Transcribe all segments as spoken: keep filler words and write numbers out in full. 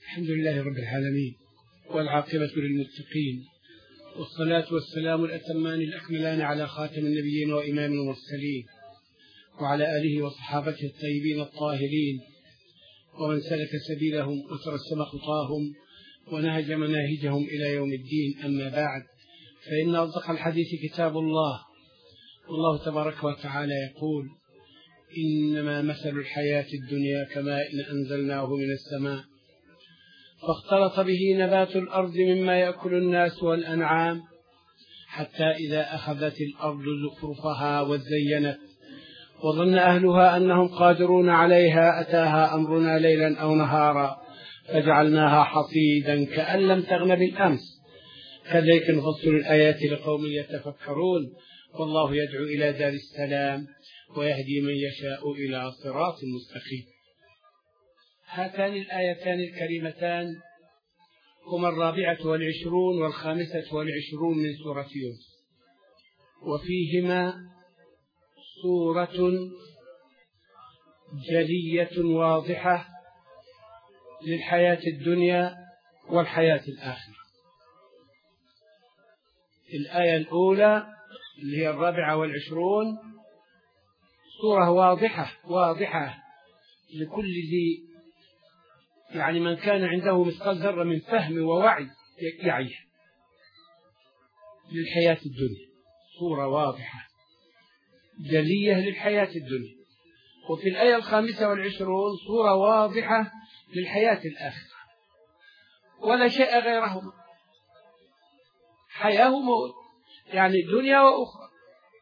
الحمد لله رب العالمين، والعاقبة للمتقين، والصلاة والسلام الأتمان الأكملان على خاتم النبيين وإمام المرسلين، وعلى آله وصحابته الطيبين الطاهرين، ومن سلك سبيلهم وترسم خطاهم ونهج مناهجهم إلى يوم الدين. أما بعد، فإن أصدق الحديث كتاب الله، والله تبارك وتعالى يقول: إنما مثل الحياة الدنيا كماء أنزلناه من السماء فاختلط به نبات الأرض مما يأكل الناس والأنعام حتى إذا أخذت الأرض زخرفها وزينت وظن أهلها أنهم قادرون عليها أتاها أمرنا ليلا أو نهارا فجعلناها حصيدا كأن لم تغن بالأمس كذلك نفصل الآيات لقوم يتفكرون. والله يدعو إلى دار السلام ويهدي من يشاء إلى صراط مستقيم. هاتان الآيتان الكريمتان هما الرابعة والعشرون والخامسة والعشرون من سورة يونس، وفيهما صورة جلية واضحة للحياة الدنيا والحياة الآخرة. الآية الأولى اللي هي الرابعة والعشرون صورة واضحة واضحة لكل ذي يعني من كان عنده مثقال ذرة من فهم ووعي يعيه للحياة الدنيا، صورة واضحة جلية للحياة الدنيا. وفي الآية الخامسة والعشرون صورة واضحة للحياة الآخرة، ولا شيء غيرهما، حياة وموت، يعني دنيا وأخرى،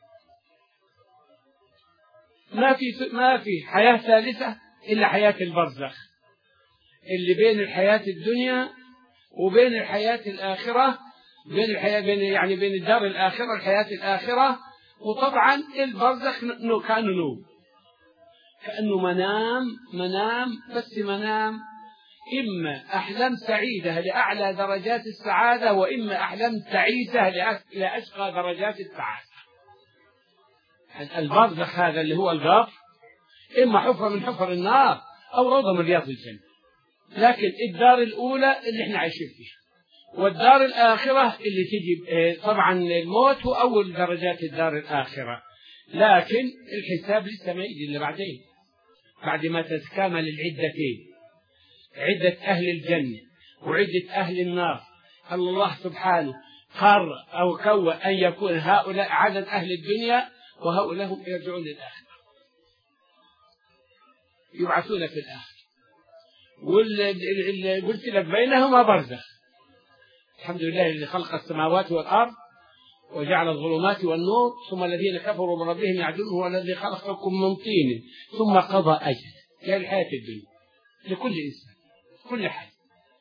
ما في ما في حياة ثالثة إلا حياة البرزخ اللي بين الحياة الدنيا وبين الحياة الآخرة، بين الحياة بين يعني بين الدار الآخرة والحياة الآخرة. وطبعا البرزخ كأنه نوم، كأنه منام منام بس منام، إما أحلام سعيدة لأعلى درجات السعادة، وإما أحلام تعيسة لأشقى درجات السعادة. البرزخ هذا اللي هو القبر إما حفرة من حفر النار أو روضة من رياض الجنة، لكن الدار الأولى اللي احنا عايشين فيها، والدار الآخرة اللي تجي طبعا الموت هو أول درجات الدار الآخرة، لكن الحساب لسه ما يجي إلا بعدين، بعد ما تتكامل العدتين، عدة أهل الجنة وعدة أهل النار. الله سبحانه قرر أو كون أن يكون هؤلاء عدد أهل الدنيا وهؤلاء هم يرجعون للآخرة، يبعثون في الآخرة، واللي قلت لك بينهما برزخ. الحمد لله الذي خلق السماوات والأرض وجعل الظلمات والنور ثم الذين كفروا بربهم يعدلون هو الذي خلقكم من طين ثم قضى أجل. هي الحياة الدنيا لكل إنسان كل حي،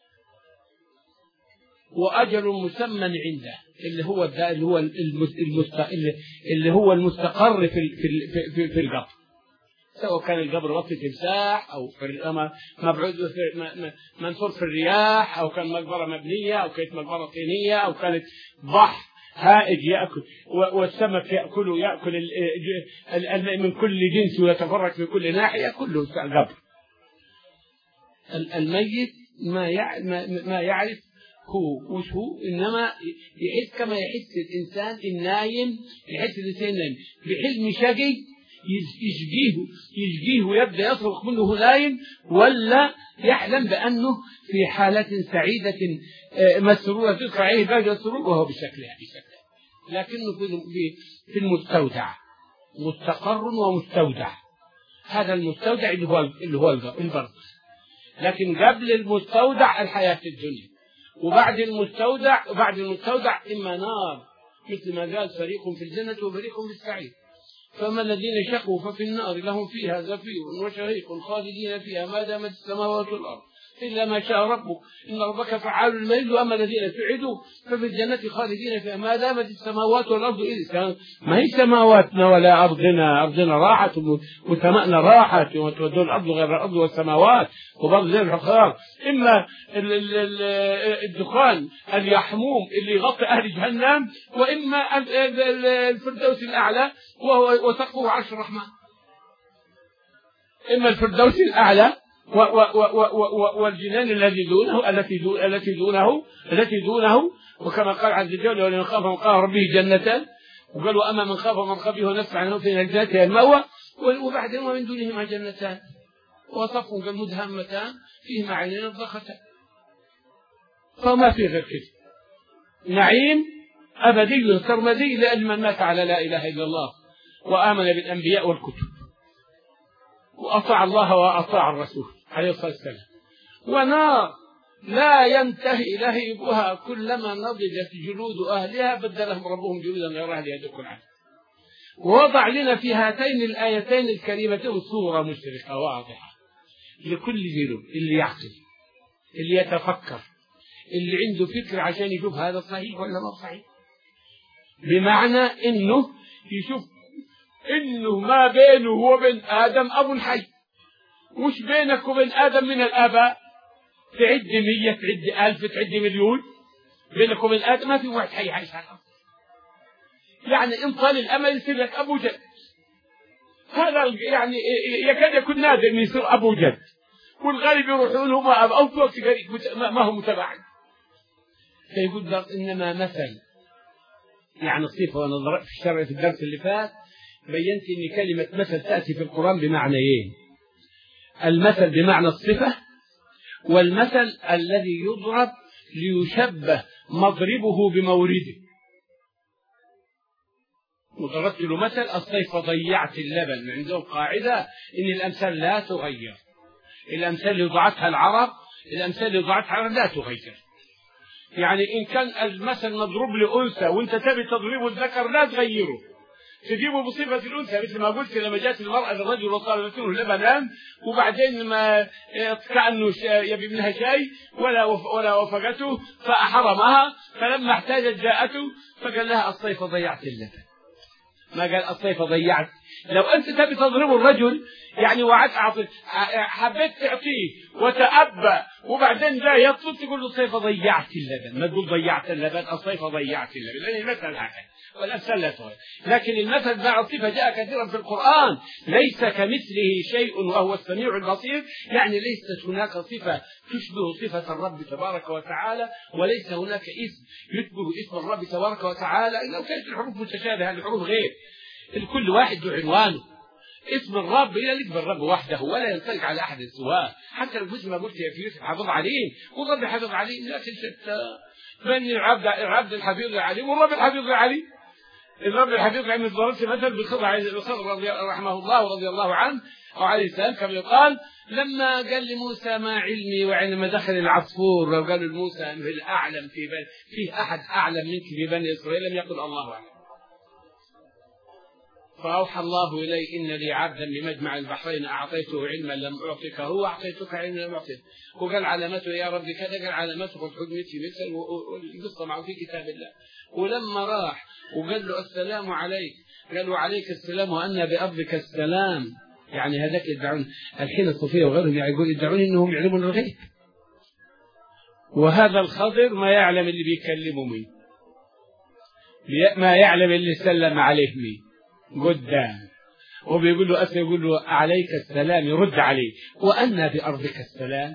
وأجل مسمى عنده اللي هو اللي هو اللي هو المستقر في في في, في القبر، سواء كان القبر وقت تمساح أو في مبعوث منثور في الرياح، أو كان مقبرة مبنية، أو كانت مقبرة طينية، أو كانت بحر هائج يأكل والسمك يأكل يأكل من كل جنس ويتفرق في كل ناحية، كله قبر. الميت ما ما يعرف هو وش هو، إنما يحس كما يحس الإنسان النايم، يحس الإنسان النايم بحلم شقي يشقيه يشقيه ويبدأ يصرخ منه نايم، ولا يحلم بأنه في حالة سعيدة مسرورة تدخل عليه باقي السرور وهو بشكلها بشكلها لكنه في في المستودع، مستقر ومستودع. هذا المستودع اللي هو اللي هو البرزخ، لكن قبل المستودع الحياة الدنيا، وبعد المستودع وبعد المستودع إما نار، مثل ما قال فريق في الجنة وفريق في السعير. فما الذين شقوا ففي النار لهم فيها زفير وشهيق خالدين فيها ما دامت السماوات والأرض إلا ما شاء ربك إن ربك فعال لما يريد. وأما الذين سعدوا ففي الجنة خالدين فيها ما دامت السماوات والأرض إذ ما هي سماواتنا ولا أرضنا، أرضنا راحت وسماءنا راحت وتودون الأرض غير الأرض والسماوات وبرض زي الحصار. إما الدخان اليحموم اللي يغطي أهل جهنم، وإما الفردوس الأعلى وهو وسقفه عرش الرحمن. إما الفردوس الأعلى والجنان الذي دونه التي دون التي دونه التي دونه وكما قال عز وجل ولمن خاف مقام ربه جنتان وقال واما من خاف من خافه نفسه عن نفسه الجنة المأوى وبعدين ومن دونهما جنتان وصفهم كالمدهمتان فيهما عينين نضختان فما في غير كده نعيم أبدي سرمدي لأجل من مات على لا إله إلا الله وآمن بالأنبياء والكتب وأطاع الله وأطاع الرسول عليه الصلاة والسلام ونار لا ينتهي لهيبها كلما نضجت جلود أهلها بدلهم ربهم جلودا غيرها ليذوقوا العذاب ووضع لنا في هاتين الآيتين الكريمتين صورة مشرقة واضحة لكل ذنب اللي يعقل اللي يتفكر اللي عنده فكر عشان يشوف هذا صحيح ولا ما صحيح بمعنى انه يشوف انه ما بينه وبين ادم اب حي مش بينك وبين ادم من الاباء تعد مية تعد الف تعد مليون بينك وبين ادم ما في واحد حي عايش على الارض يعني ان طال الامل يصير لك ابو جد هذا يعني يكاد يكون نادر ان يصير ابو جد والغالب يروحون هم اب او في وقت ما هو متباعد فيقول انما مثل يعني الصفة وانا ضربت في الشرع في الدرس اللي فات بينت ان كلمة مثل تأتي في القرآن بمعنيين المثل بمعنى الصفة والمثل الذي يضرب ليشبه مضربه بمورده وضربت له مثل الصيف ضيعت اللبن عندهم قاعدة ان الامثال لا تغير الامثال اللي ضعتها العرب الامثال اللي ضعتها العرب لا تغير يعني إن كان المثل مضروب لأنثى وأنت تبي تضربه الذكر لا تغيره تجيبه بصفة الأنثى مثل ما قلت لما جاءت المرأة للرجل وطالبت له لبنان وبعدين ما كأنه يبي منها شيء ولا ولا وفقته فأحرمها فلما احتاجت جاءته فقال لها الصيف ضيعت اللبن ما قال الصيف ضيعت لو أنت تبي تضربه الرجل يعني وعد أعطي حبيت تعطيه وتأبى وبعدين لا يطلب تقول له الصيف ضيعت اللبن ما تقول ضيعت اللبن الصيف ضيعت اللبن لأن المثل هكذا والأمثال لا تغير لكن المثل مع الصفة جاء كثيرا في القرآن ليس كمثله شيء وهو السميع البصير يعني ليست هناك صفة تشبه صفة الرب تبارك وتعالى وليس هناك اسم يشبه اسم الرب تبارك وتعالى إلا كانت الحروف متشابهة الحروف غير الكل واحد له عنوانه اسم الرب إلا لك بالرب وحده ولا ينطلق على أحد سواه حتى لو مثل ما قلت يا في يوسف حافظ عليه والرب حافظ عليه لكن شتى بني العبد العبد الحفيظ عليه والرب الحفيظ عليه الرب الحفيظ عليه ضربت مثل بالخضر رضي رحمه الله ورضي الله عنه وعليه السلام كما يقال لما قال لموسى ما علمي وعندما دخل العصفور لو قالوا لموسى في الأعلم في بني فيه أحد أعلم منك في بني إسرائيل لم يقل الله أعلم فأوحى الله إلي إن لي عبدا بمجمع البحرين أعطيته علما لم أعطيك هو أعطيتك علما لم أعطيك وقال علامته يا رب كذا قال علامته قد حكمتي مثل والقصة معه في كتاب الله ولما راح وقال له السلام عليك قال له عليك السلام وأن بأرضك السلام يعني هذاك يدعون الحين الصوفية وغيرهم يقول يدعون إنهم يعلمون الغيب وهذا الخضر ما يعلم اللي بيكلمه مين ما يعلم اللي سلم عليه مين قدام وبيقول له أسلم يقول له عليك السلام يرد عليه وأنا بأرضك السلام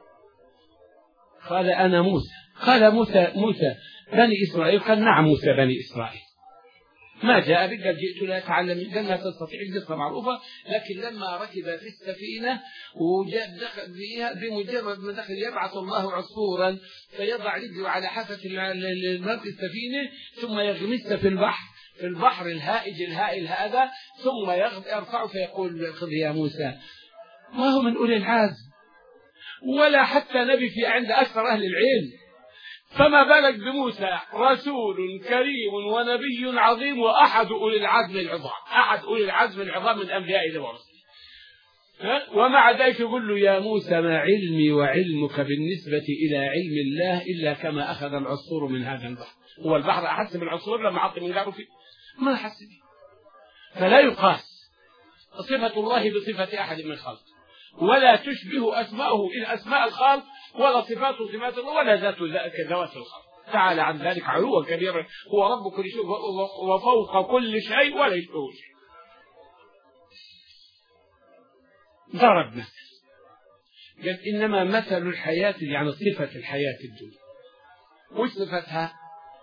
قال أنا موسى قال موسى موسى بني إسرائيل قال نعم موسى بني إسرائيل ما جاء بك قال جئت لا أتعلم قال ما تستطيع القصة معروفة لكن لما ركب في السفينة وجاء دخل فيها بمجرد ما دخل يبعث الله عصفورا فيضع رجله على حافة الماء السفينة ثم يغمس في البحر في البحر الهائج الهائل هذا ثم يرفع فيقول خذ يا موسى ما هو من أولي العزم ولا حتى نبي في عند أكثر أهل العلم فما بالك بموسى رسول كريم ونبي عظيم وأحد أولي العزم العظام أحد أولي العزم العظام من أنبياء الله ورسله ومع ذلك يقول له يا موسى ما علمي وعلمك بالنسبة إلى علم الله إلا كما أخذ العصفور من هذا البحر هو البحر أحس بالعصفور لما عطي من قاره فيه ما حس به فلا يقاس صفة الله بصفة أحد من خلقه ولا تشبه أسماءه إلى أسماء الخالق ولا صفات صفات الله ولا ذات كذوات الخلق تعالى عن ذلك علوا كبيرا هو رب كل شيء وفوق كل شيء ولا يشبهه شيء ضرب مثل قال إنما مثل الحياة يعني صفة الحياة الدنيا. وش صفتها؟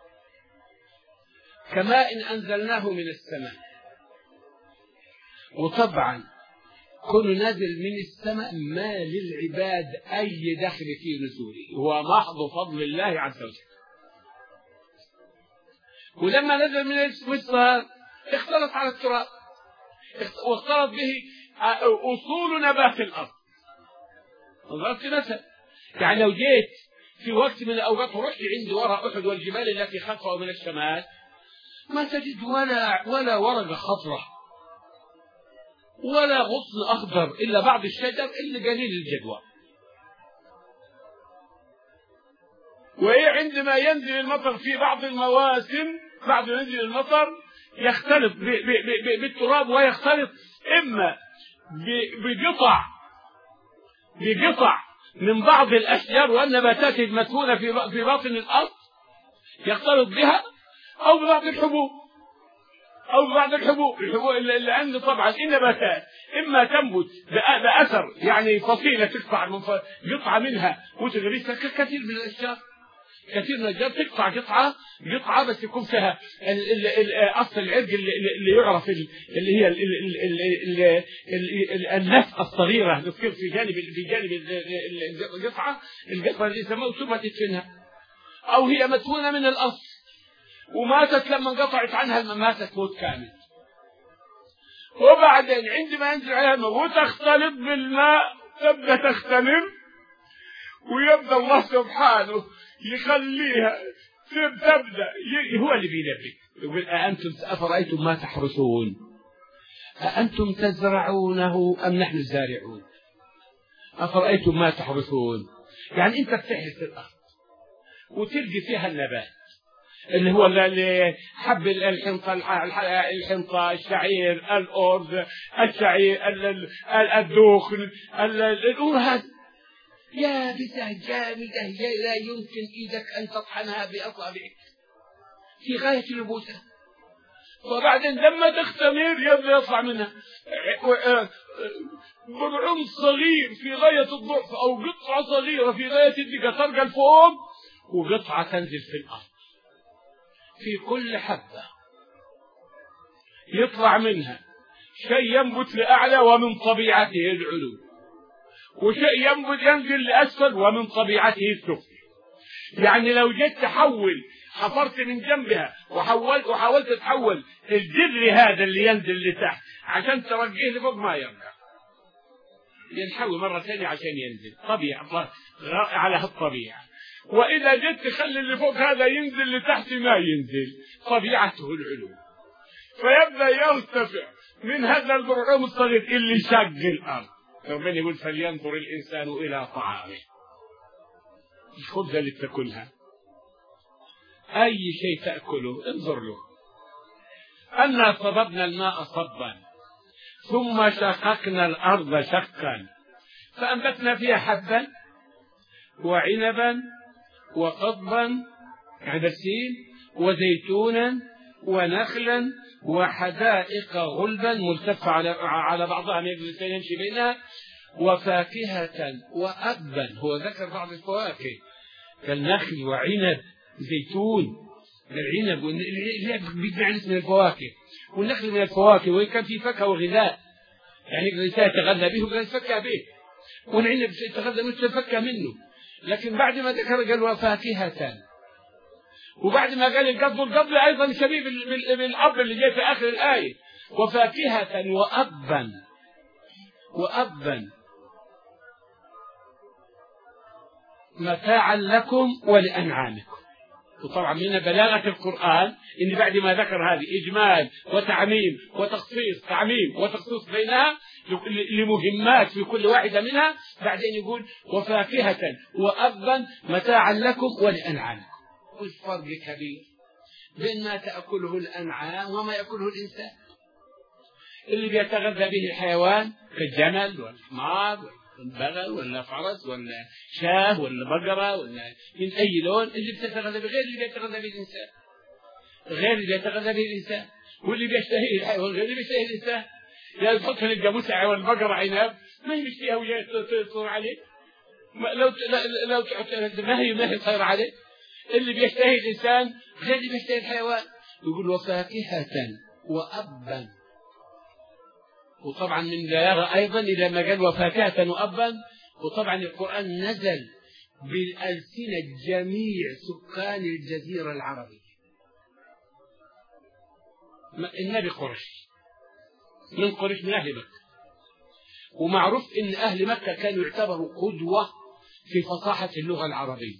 كماء أنزلناه من السماء. وطبعا كل نازل من السماء ما للعباد أي دخل في نزوله، هو محض فضل الله عز وجل. ولما نزل من السماء اختلط على التراب واختلط به أصول نبات الأرض. ضربت مثل، يعني لو جيت في وقت من الأوقات ورحت عند وراء أحد والجبال التي خلفه من الشمال ما تجد ولا ولا ورقة خضراء ولا غصن أخضر إلا بعض الشجر إلا قليل الجدوى. وإيه عندما ينزل المطر في بعض المواسم، بعد ينزل المطر يختلط بالتراب ويختلط إما بقطع بقطع من بعض الأشجار والنباتات المدفونة في باطن الأرض يختلط بها، أو ببعض الحبوب أو ببعض الحبوب الحبوب اللي عنده. طبعا النباتات إما تنبت بأثر يعني فصيلة تقطع من قطعة منها وتغرسها، كثير من الأشجار كثير من الأشجار تقطع قطعة قطعة بس يكون فيها أصل العرق اللي يعرف اللي هي النفقة الصغيرة اللي تصير في جانب في جانب القطعة القطعة اللي يسموها ثم تدفنها، أو هي مدفونة من الأصل وماتت لما انقطعت عنها ماتت موت كامل. وبعدين عندما ينزل عليها الماء وتختلط بالماء تبدأ تختمر، ويبدأ الله سبحانه يخليها تبدأ هو اللي بينبي يقول أأنتم أفرأيتم ما تحرثون أأنتم تزرعونه أم نحن الزارعون أفرأيتم ما تحرثون. يعني أنت بتحرث الأرض وتلقي فيها النبات اللي هو اللي حب الحنطة الحنطة الشعير الأرز الشعير الدخن الأرز يابسة جامدة لا يمكن إيدك أن تطحنها بأصابعك في غاية اليبوسة. وبعدين لما تختمر يبدأ يطلع منها برعم صغير في غاية الضعف أو قطعة صغيرة في غاية الدقة ترقى الفوق وقطعة تنزل في الأرض. في كل حبة يطلع منها شيء ينبت لأعلى ومن طبيعته العلو، وشيء ينبت ينزل لأسفل ومن طبيعته السفل. يعني لو جيت تحول حفرت من جنبها وحولت وحاولت تحول الجذر هذا اللي ينزل لتحت عشان ترجيه لفوق ما يرجع، ينحوي مرة ثانية عشان ينزل طبيعة على هالطبيعة. وإذا جيت تخلي اللي فوق هذا ينزل لتحت ما ينزل، طبيعته العلو، فيبدأ يرتفع من هذا البرعوم الصغير اللي شق الأرض. ربنا يقول فلينظر الإنسان إلى طعامه، الخبز اللي تاكلها أي شيء تأكله انظر له. أنا صببنا الماء صبا ثم شققنا الأرض شقا فأنبتنا فيها حبا وعنبا وقضبا عدسين وزيتونا ونخلا وحدائق غلبا ملتفة على على بعضها يمشي بينها وفاكهة وأبا. هو ذكر بعض الفواكه كالنخل وعنب زيتون. العنب اللي بيجمع اسم الفواكه والنخل من الفواكه، وإن كان في فاكهة وغذاء يعني الإنسان يتغذى به وغير يتفكى به، والعنب يتغذى منه يتفكى منه. لكن بعد ما ذكر قال وفاكهة، وبعد ما قال القبض القبض أيضا شبيه بالأب اللي جاء في آخر الآية وفاكهة وأبا وأبا متاعا لكم ولأنعامكم. وطبعا من بلاغة القرآن إن بعد ما ذكر هذه إجمال وتعميم وتخصيص تعميم وتخصيص بينها لمهمات في كل واحدة منها، بعدين يقول وفاكهة وأبا متاعا لكم ولأنعامكم. والفرق كبير بين ما تأكله الأنعام وما يأكله الإنسان. اللي بيتغذى به الحيوان كالجمل والحمار والبغل ولا فرس ولا شاه ولا بقرة ولا من أي لون، اللي بيتغذى بغير اللي بيتغذى به الإنسان، غير اللي بيتغذى به الإنسان. واللي بيشتهي الحيوان غير اللي بيشتهي الإنسان. يعني تحط الجاموسة والبقرة عنب ما يمشيها ويا تصور عليه لو لو ما هي ما هي طايرة عليه. اللي بيشتهي الإنسان غير اللي بيشتهي الحيوان. يقول وفاكهة وأبا. وطبعا من بلاغة أيضا إذا ما قال وفاكهة وأبا. وطبعا القرآن نزل بالألسنة جميع سكان الجزيرة العربية. النبي قرش من قريش من أهل مكة، ومعروف إن أهل مكة كانوا يعتبروا قدوة في فصاحة اللغة العربية،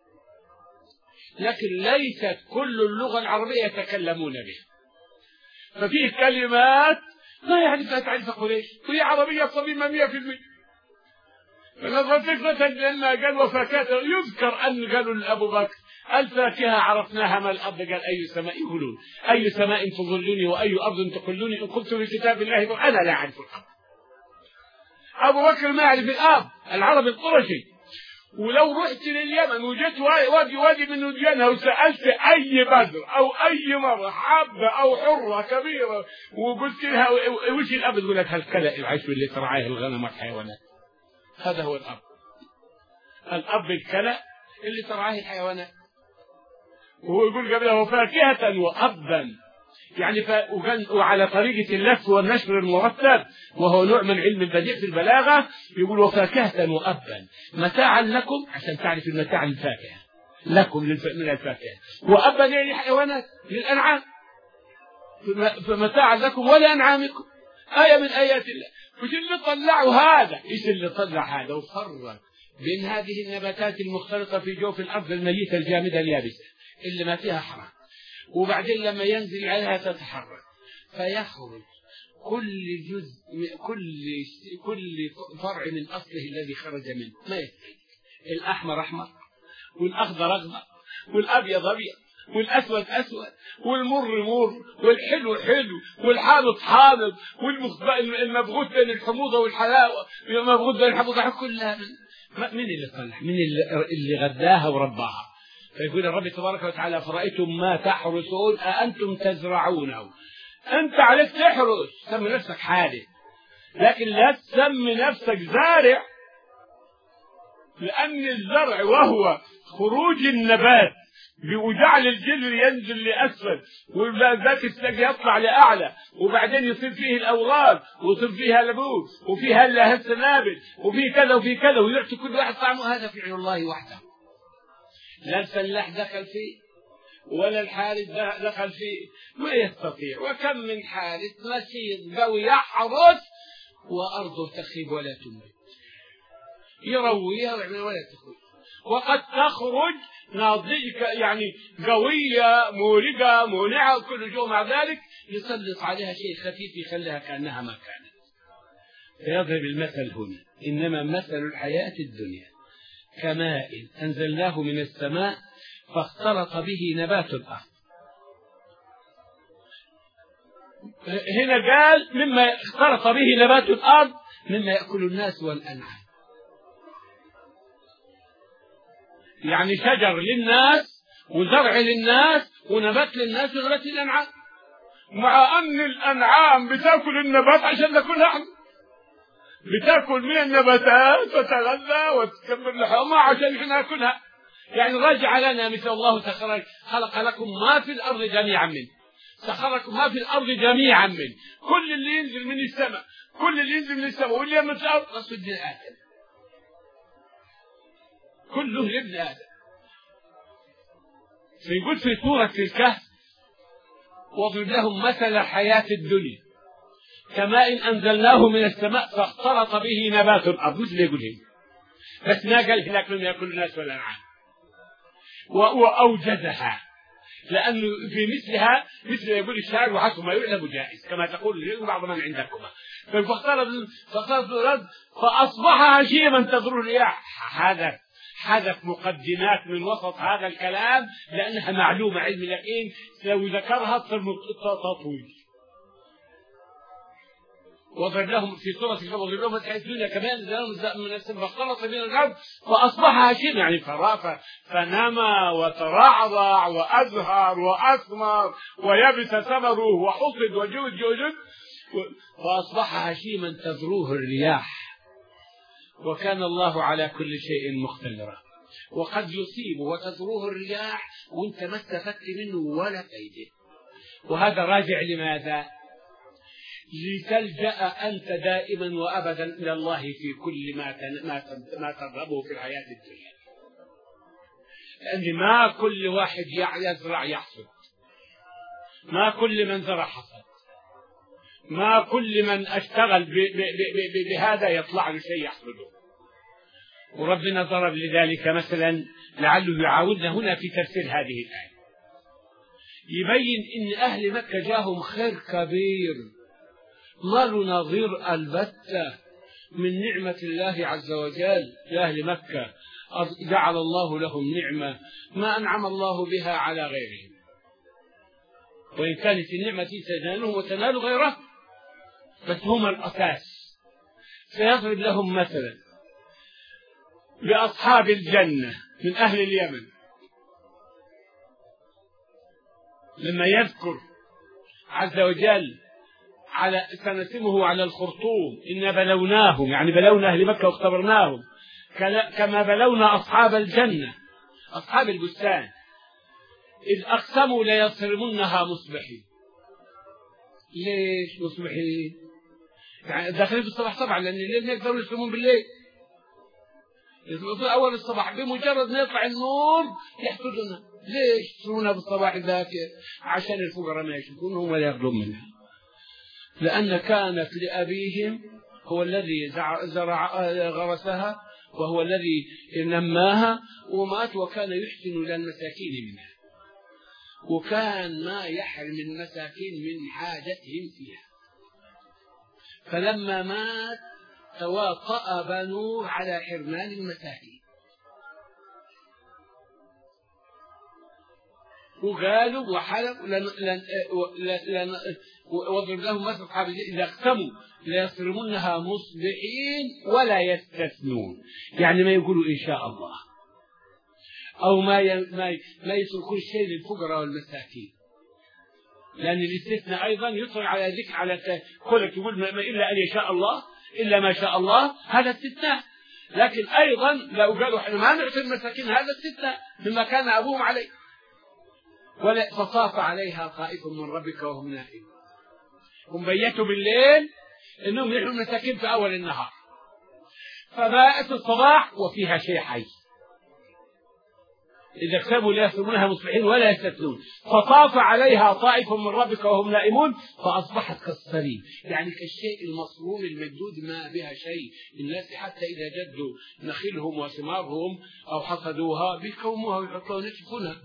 لكن ليست كل اللغة العربية يتكلمون بها. ففيه كلمات ما يعرفها تعرف قريش وهي عربية صميمة مئة في المئة. فنظرتك مثلا لما قال وفاكهة يذكر أن قالوا لأبو بكر الفاكهة عرفناها ما الأرض، قال أي سماء يقولون أي سماء تظلني وأي أرض تقلني إن قلت في كتاب الله أنا لا أعرف الأرض. أبو بكر ما يعرف الأرض العربي القرشي. ولو رحت لليمن وجدت وادي وادي من وديانها وسألت أي بدر أو أي مرة حبة أو حرة كبيرة وقلت لها وش الأب، تقول لك هالكلأ العيش اللي ترعاه الغنم والحيوانات. هذا هو الأب. الأب الكلأ اللي ترعاه الحيوانات. وهو يقول قبله وفاكهة وأبا، يعني ف... وعلى طريقة اللف والنشر المرتب، وهو نوع من علم البديع في البلاغة. يقول وفاكهة وأبا متاعا لكم، عشان تعرف المتاع الفاكهة لكم من الفاكهة، وأبا يعني حيوانات للأنعام، فمتاعا لكم ولأنعامكم. آية من آيات الله. وش اللي طلعوا هذا؟ إيش اللي طلع هذا؟ وفرق بين هذه النباتات المختلطة في جوف الأرض الميتة الجامدة اليابسة اللي ما فيها حرام، وبعدين لما ينزل عليها تتحرك فيخرج كل جزء كل كل فرع من أصله الذي خرج منه ما يستوي. الأحمر أحمر والأخضر أخضر والأبيض أبيض والأسود أسود والمر مر والحلو حلو والحامض حامض والمبغوث بين الحموضة والحلاوة المبغوث بين الحموضة كلها. من من اللي طلع؟ من اللي, اللي غداها ورباها؟ فيقول الرب تبارك وتعالى فرأيتم ما تحرسون أأنتم تزرعونه. أنت عليك تحرس، سمي نفسك حارس، لكن لا تسمي نفسك زارع، لأن الزرع وهو خروج النبات وجعل الجذر ينزل لأسفل وذاك الساق يطلع لأعلى، وبعدين يصير فيه الأوراق ويصير فيها لبوب وفيها لها السنابل وفيه كذا وفيه كذا ويعطي كل واحد طعمه. هذا فعل الله وحده، لا الفلاح دخل فيه ولا الحارس دخل فيه، ما يستطيع. وكم من حارس نشيط قوي يحرس وأرضه تخيب ولا تنبت، يرويها ولا تخرج، وقد تخرج ناضجة يعني قوية مورقة مونعة كل جو، مع ذلك يسلط عليها شيء خفيف يخليها كأنها ما كانت. فيضرب المثل هنا إنما مثل الحياة الدنيا كماء أنزلناه من السماء فاختلط به نبات الأرض. هنا قال مما اختلط به نبات الأرض مما يأكل الناس والأنعام، يعني شجر للناس وزرع للناس ونبات للناس ونبات للأنعام، مع أن الأنعام بتأكل النبات عشان ناكلها احنا، بتأكل من النباتات وتغذى وتكمل لحومها عشان احنا ناكلها. يعني رجع لنا مثل الله سخر خلق لكم ما في الأرض جميعا منه، سخر لكم ما في الأرض جميعا منه، كل اللي ينزل من السماء كل اللي ينزل من السماء واللي يمت الأرض قصد ابن آدم، كله لابن آدم. فيقول في سورة الكهف واضرب لهم مثل الحياة الدنيا كماء أنزلناه من السماء فاختلط به نبات الأرض، مثل يقول هنا بس ما قال هناك من يأكل الناس والأنعام، وأوجدها، لأنه في مثلها مثل يقول الشاعر وحسب ما يعلم جائز كما تقول بعض من عندكما. فاختلط فاختلط الأرض فأصبح هشيما تضر الرياح. هذا حدث مقدمات من وسط هذا الكلام لأنها معلومة علم، لكن لو ذكرها تصير تطويل. وضرب لهم في سورة الكهف وضرب لهم الحياة كمان من السماء فاختلط بين الأرض فأصبح هشيما، يعني فرافة فنمى وترعرع وأزهر وأثمر ويبس ثمره وحصد وجود جوجد، فأصبح هشيما تذروه الرياح وكان الله على كل شيء مقتدرا. وقد يصيب وتذروه الرياح وانت ما استفدت منه ولا فايده. وهذا راجع لماذا؟ لتلجأ أنت دائما وأبدا إلى الله في كل ما ما ترغبه في الحياة الدنيا، لأن ما كل واحد يزرع يحصد، ما كل من زرع حصد، ما كل من اشتغل بهذا يطلع له شيء يحصده. وربنا ضرب لذلك مثلا لعله يعاودنا هنا في تفسير هذه الآية، يبين إن أهل مكة جاهم خير كبير ما له نظير البتة من نعمة الله عز وجل لأهل مكة. جعل الله لهم نعمة ما أنعم الله بها على غيرهم، وإن كانت النعمة تنالهم وتنال غيره بس هم الأساس. سيضرب لهم مثلا بأصحاب الجنة من أهل اليمن لما يذكر عز وجل على سنسمه على الخرطوم إن بلوناهم، يعني بلونا أهل مكة واختبرناهم كما بلونا أصحاب الجنة أصحاب البستان إذ أقسموا ليصرمنها مصبحين. ليش مصبحين؟ يعني داخلين في الصباح طبعا، لأن الليل ما يقدروا يصرمون بالليل. يصرمون أول الصباح بمجرد ما يطلع النور يحسدونها. ليش يصرمونها بالصباح ذاك؟ عشان الفقراء ما يشوفونهم ولا ياخذون منها، لأن كانت لأبيهم هو الذي زرع غرسها وهو الذي نماها ومات، وكان يحسن إلى المساكين منها، وكان ما يحرم المساكين من حاجتهم فيها. فلما مات تواطأ بنوه على حرمان المساكين وقالوا وحلفوا لن لن لن واضرب لهم مثل أصحاب إذا اقسموا ليصرمنها مصبحين ولا يستثنون، يعني ما يقولوا إن شاء الله أو ما ما ما يتركون شيء للفقراء والمساكين، لأن الاستثناء أيضا يطلق على ذكر على كل تقول ما إلا أن يشاء الله إلا ما شاء الله، هذا استثناء. لكن أيضا لو قالوا إحنا ما نعطي المساكين هذا استثناء مما كان أبوهم عليه. ولا فطاف عليها طائف من ربك وهم نائمون، هم بيتوا بالليل إنهم يحلوا المساكين في أول النهار، فباءت الصباح وفيها شيء حي إذا اكتبوا ليصرمونها مصبحين ولا يستثنون. فطاف عليها طائف من ربك وهم نائمون فأصبحت كالصريم، يعني كالشيء المصروم الممدود ما بها شيء. الناس حتى إذا جدوا نخيلهم وثمارهم أو حصدوها بيكوموها ويحطوها وينشفونها،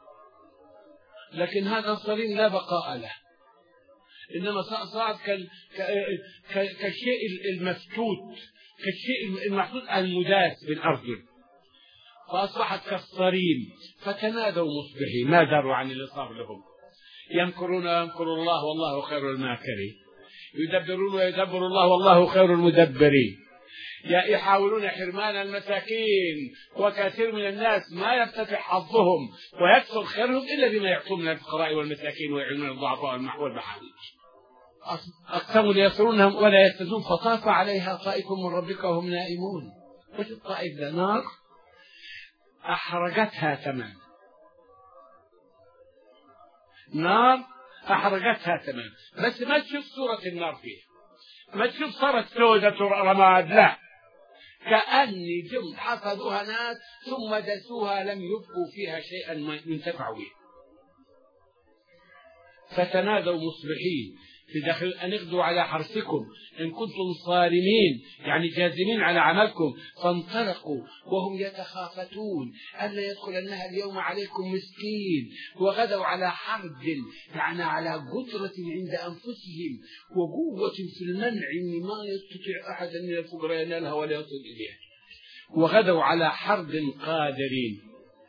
لكن هذا الصريم لا بقاء له، إنما صار كالشيء المفتوت، كالشيء المحطوط المداس بالأرض، فأصبحت كالصريم. فتنادوا مصبحين، ما دروا عن اللي صار لهم. يمكرون ويمكر الله والله خير الماكرين، يدبرون ويدبر الله والله خير المدبرين. يحاولون حرمان المساكين، وكثير من الناس ما يفتتح حظهم ويكثر خيرهم إلا بما يعطون من الفقراء والمساكين ويعينون الضعفاء والمحاوج. أقسموا ليصرونهم ولا يستثنون. فطاف عليها طائف من ربك وهم نائمون. وش الطائف ذا؟ نار أحرقتها تمام، نار أحرقتها تمام، بس ما تشوف صورة النار فيها، ما تشوف صارت سودة رماد، لا، كأني جم حصدوها ناس ثم دسوها لم يبقوا فيها شيئا ينتفعوا به. فتنادوا مصبحين في داخل أن اغدوا على حرثكم إن كنتم صارمين، يعني جازمين على عملكم. فانطلقوا وهم يتخافتون ألا يدخلنها اليوم عليكم مسكين، وغدوا على حرد، يعني على قدرة عند أنفسهم وقوة في المنع إن ما يستطيع أحد من الفقراء ينالها ولا يصل إليها، وغدوا على حرد قادرين.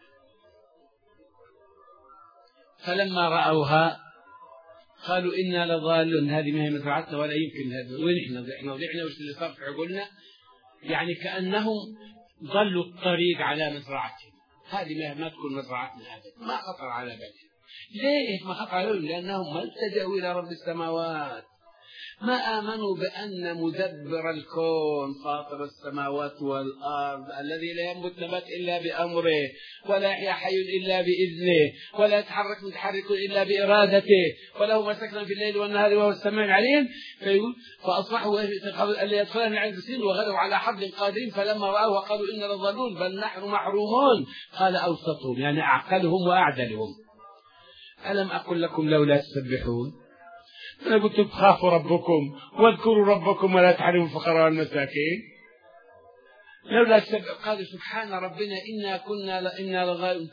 فلما رأوها قالوا إنا لضالون، هذه ما هي مزرعتنا ولا يمكن هذا، وين إحنا إحنا ضعنا وش اللي صار في عقولنا، يعني كأنهم ضلوا الطريق على مزرعتهم. هذه ما تكون مزرعتنا، هذا ما خطر على بالهم. ليه ما خطر عليهم؟ لأنهم ما التجأوا إلى رب السماوات، ما آمنوا بأن مدبر الكون فاطر السماوات والأرض الذي لا ينبت نبات إلا بأمره ولا يحيى حي إلا بإذنه ولا يتحرك متحرك إلا بإرادته وله ما سكن في الليل والنهار وهو السميع العليم. فأصبحوا أن يدخلون عند سن وغدوا على حرب قادرين فلما رأوا وقالوا إن لضالون بل نحن محرومون قال أوسطهم يعني أعقلهم وأعدلهم ألم أقل لكم لولا تسبحون أنا قلت تخافوا ربكم واذكروا ربكم ولا تحرموا الفقراء والمساكين لولا تسبحوا. قالوا سبحان ربنا إنا كنا إنا لغائب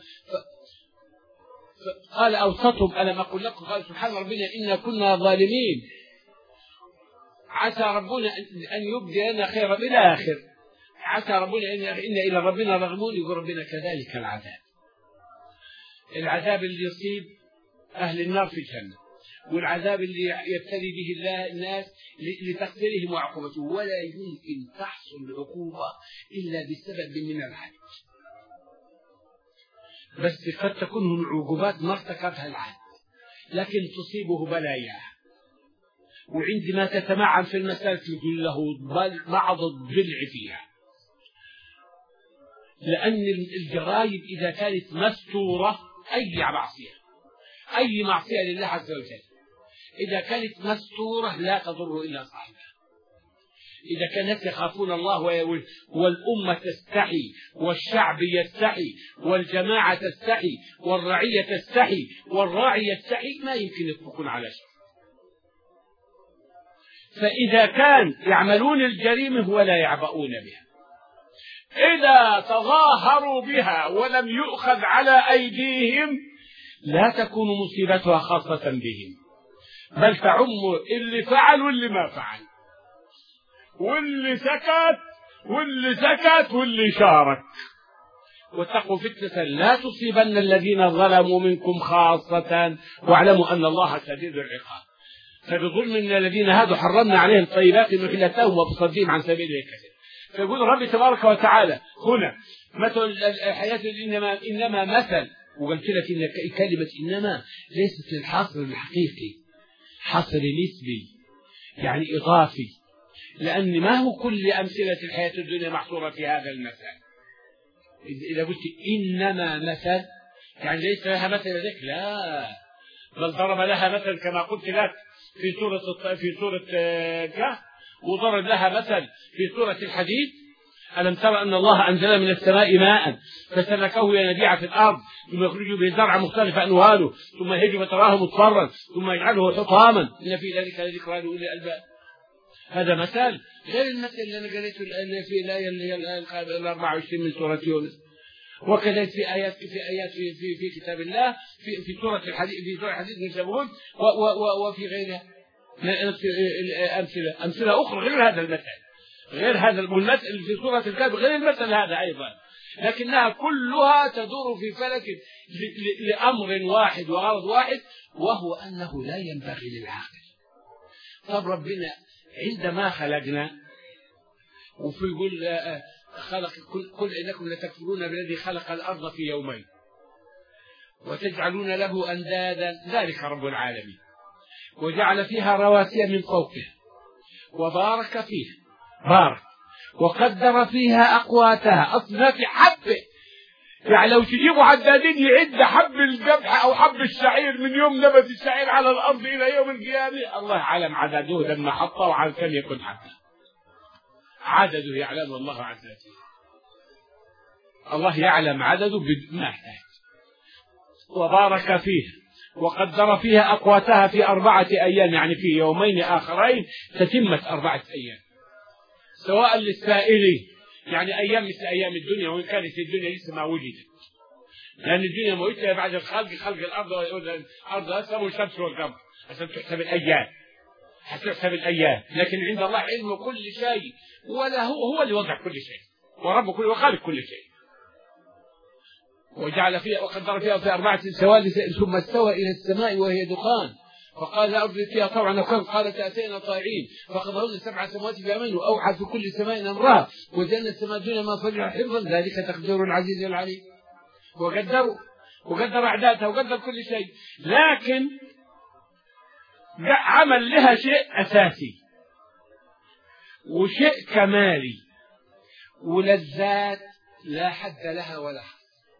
قال أوسطهم ألم أقل لكم قال سبحان ربنا إنا كنا ظالمين عسى ربنا أن يبدي لنا خيرا إلى آخر عسى ربنا إن إلى ربنا راغبون. يقول ربنا كذلك العذاب العذاب اللي يصيب أهل النار في الجنة والعذاب اللي يبتلي به الله الناس لتقديرهم وعقوبته ولا يمكن تحصل العقوبة إلا بسبب من العدل بس قد تكون العقوبات ما ارتكبها العدل لكن تصيبه بلايا وعندما تتمعن في المسألة يقول له بعض الضلع فيها لأن الجرائم إذا كانت مستورة أي معصية أي معصية لله عز وجل إذا كانت مستورة لا تضر إلا صاحبها. إذا كانت يخافون الله والأمة تستحي والشعب يستحي والجماعة تستحي والرعية تستحي والراعي يستحي ما يمكن يتفقون على شيء. فإذا كان يعملون الجريمة ولا يعبؤون بها إذا تظاهروا بها ولم يؤخذ على أيديهم لا تكون مصيبتها خاصة بهم بل تعم اللي فعل واللي ما فعل واللي سكت واللي سكت واللي شارك. واتقوا فتنة لا تصيبن الذين ظلموا منكم خاصة واعلموا أن الله شديد العقاب. فبظلم من الذين هادوا حرمنا عليهم طيبات محلت لهم وبصدهم عن سبيل الكفر. فيقول ربي تبارك وتعالى هنا مثل الحياة إنما, إنما مثل وقلت لك إن كلمة إنما ليست للحصر الحقيقي حصر نسبي يعني إضافي لأن ما هو كل أمثلة الحياة الدنيا محصورة في هذا المثل. إذا قلت إنما مثل يعني ليس لها مثل ذلك لا بل ضرب لها مثل كما قلت لك في سورة في سورة كهف وضرب لها مثل في سورة الحديد ألم ترى أن الله أنزل من السماء ماء فسلكه ينابيع في الأرض ثم يخرج به زرع مختلف ألوانه ثم يهج فتراه مصفرا ثم يجعله حطاما إن في ذلك لذكرى لأولي الألباب. هذا مثال غير المثل اللي أنا قريته الآن في الآية اللي هي الآية الأربعة وعشرين من سورة يونس وكذلك في آيات في آيات في في, في كتاب الله في في سورة الحديد في سورة الحديد من شبهون وفي غيرها أمثلة أمثلة أخرى غير هذا المثل غير هذا المثل في سورة الكهف غير المثل هذا أيضا لكنها كلها تدور في فلك لأمر واحد وغرض واحد وهو أنه لا ينبغي للعاقل. طب ربنا عندما خلقنا وفي يقول خلق قل إنكم لتكفرون بالذي خلق الأرض في يومين وتجعلون له أندادا ذلك رب العالمين وجعل فيها رواسي من فوقها وبارك فيها بارك وقدر فيها أقواتها أصلا في حبة يعني لو تجيبوا عدادين يعد حب القمح أو حب الشعير من يوم نبت الشعير على الأرض إلى يوم القيامة الله علم عدده لما حطه وعلى كم يكون حبه عدده يعلم الله عز وجل الله يعلم عدده بدون ما يحتاج. وبارك فيها وقدر فيها أقواتها في أربعة أيام يعني في يومين آخرين تتمت أربعة أيام سواء للسائلين يعني أيام مثل أيام الدنيا وإن كانت الدنيا لسه ما وجدت لأن الدنيا موجودة بعد الخلق خلق الأرض والأرض أسلم والشمس والقمر عشان تحسب الأيام حتحسب الأيام لكن عند الله علم كل شيء ولا هو هو اللي وضع كل شيء ورب كل وخالق كل شيء. وجعل فيها وقدر فيها في أربعة سواد ثم استوى إلى السماء وهي دخان فقال لا أرض فيها طوعا وكرها قالت أتينا طائعين فقضاهن سبع سماوات في يومين وأوحى في كل سماء أمرها وجعلنا السماء دون ما فجر حفظا ذلك تقدير العزيز العليم. وقدروا وقدر أعدادها وقدر كل شيء لكن عمل لها شيء أساسي وشيء كمالي ولذات لا حد لها ولا حد،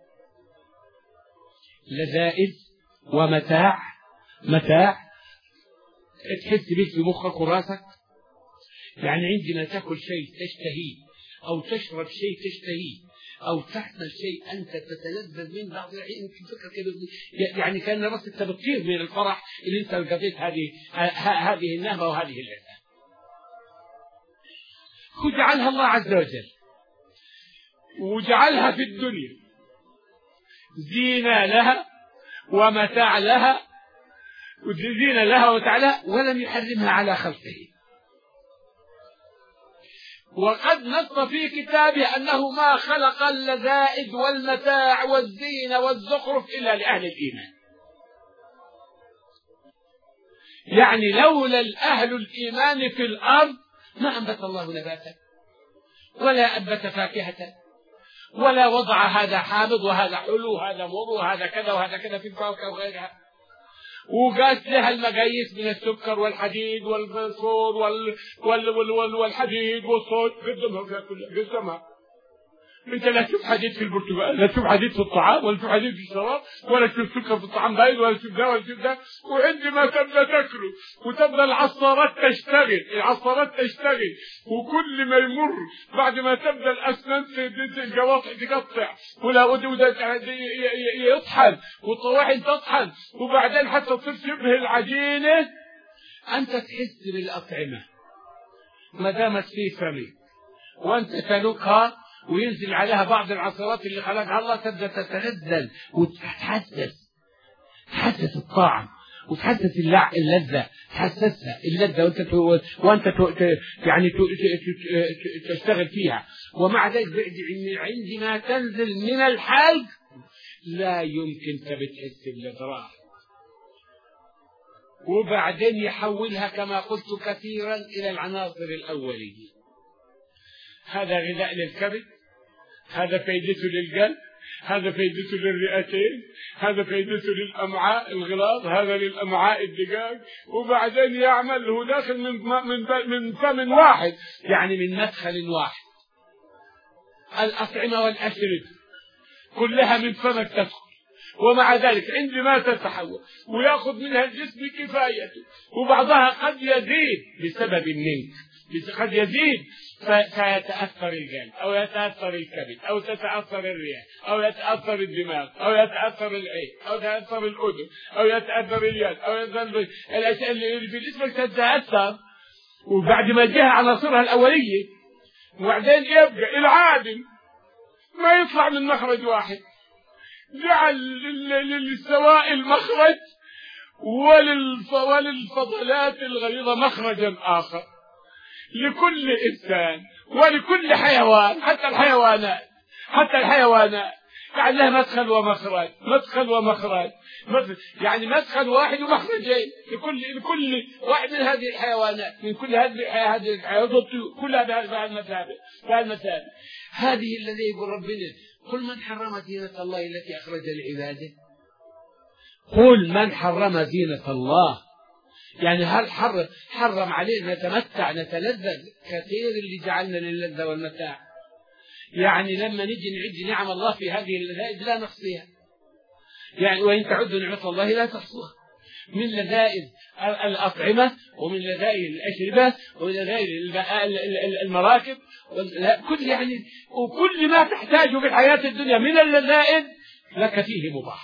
لذائذ ومتاع، متاع تحس به في مخك وراسك. يعني عندما تأكل شيء تشتهيه أو تشرب شيء تشتهيه أو تعمل شيء أنت تتلذذ من بعض الحين، يعني كان بس أنت بتطير من الفرح اللي أنت لقيت هذه هذه النعمة وهذه اللذة. وجعلها الله عز وجل وجعلها في الدنيا زينة لها ومتاع لها، وزينة لها ومتاع لها، ولم يحرمها على خلقه. وقد نص في كتابه أنه ما خلق اللذائذ والمتاع والزينة والزخرف إلا لأهل الإيمان. يعني لولا الأهل الإيمان في الأرض ما أنبت الله نباتا ولا أنبت فاكهة ولا وضع هذا حامض وهذا حلو وهذا مر وهذا كذا وهذا كذا في الفواكه وغيرها، وقاس لها المقاييس من السكر والحديد والفوسفور وال... وال... وال... وال... والحديد والصوت قدمها فيها كلها قسمها. انت لا تشوف حديد في البرتقال، لا تشوف حديد في الطعام، ولا تشوف حديد في الشراب، ولا تشوف سكر في الطعام بايد، ولا تشوف ده ولا تشوف ده. وعندما تبدا تاكله وتبدا العصارات تشتغل، العصارات تشتغل، وكل ما يمر بعد ما تبدا الاسنان الجواطح تقطع ولا يطحن والطواحن تطحن، وبعدين حتى تصير شبه العجينه، انت تحس بالاطعمه ما دامت في فمك وانت تلوكها وينزل عليها بعض العصارات اللي خلقها الله، تبدأ تتنزل وتحسس تحسس الطعم وتحسس اللذة، تحسسها اللذة وانت وانت يعني تشتغل فيها. ومع ذلك عندما تنزل من الحلق لا يمكن تبتحس بالإضرار، وبعدين يحولها كما قلت كثيرا إلى العناصر الأولية. هذا غذاء للكبد، هذا فائدته للقلب، هذا فائدته للرئتين، هذا فائدته للأمعاء الغلاظ، هذا للأمعاء الدقاق، وبعدين يعمل هو داخل من من من فم واحد، يعني من مدخل واحد. الأطعمة والأشربة كلها من فمك تدخل، ومع ذلك عندما تتحول ويأخذ منها الجسم كفايته، وبعضها قد يزيد بسبب منك، قد يزيد فيتأثر القلب أو يتأثر الكبد أو تتأثر الرئة أو يتأثر الدماغ أو يتأثر العين أو يتأثر الأذن أو يتأثر اليد أو يتأثر الأشياء اللي في جسمك تتأثر، وبعد ما جاء عناصرها الأولية وبعدين يبقى العادم ما يطلع من مخرج واحد، جعل للسوائل مخرج وللفضلات الغليظة مخرجا آخر لكل إنسان ولكل حيوان، حتى الحيوانات حتى الحيوانات يعني لها مدخل ومخرج، مدخل ومخرج، يعني مدخل واحد ومخرجين لكل لكل واحد من هذه الحيوانات، من كل هذه هذه الحيوانات كل هذه المثابة المثابة هذه الذي يقول ربنا قل من حرم زينة الله التي أخرج لعباده. قل من حرم زينة الله، يعني هل حرم حرم علينا نتمتع نتلذذ كثير اللي جعلنا للذة والمتاع. يعني لما نجي نعد نعم الله في هذه اللذائذ لا نحصيها، يعني وإن تعدوا نعمة الله لا تحصوها، من لذائذ الأطعمة ومن لذائذ الأشربة ومن لذائذ المراكب، كل يعني وكل ما تحتاجه في الحياة الدنيا من اللذائذ لك فيه مباح،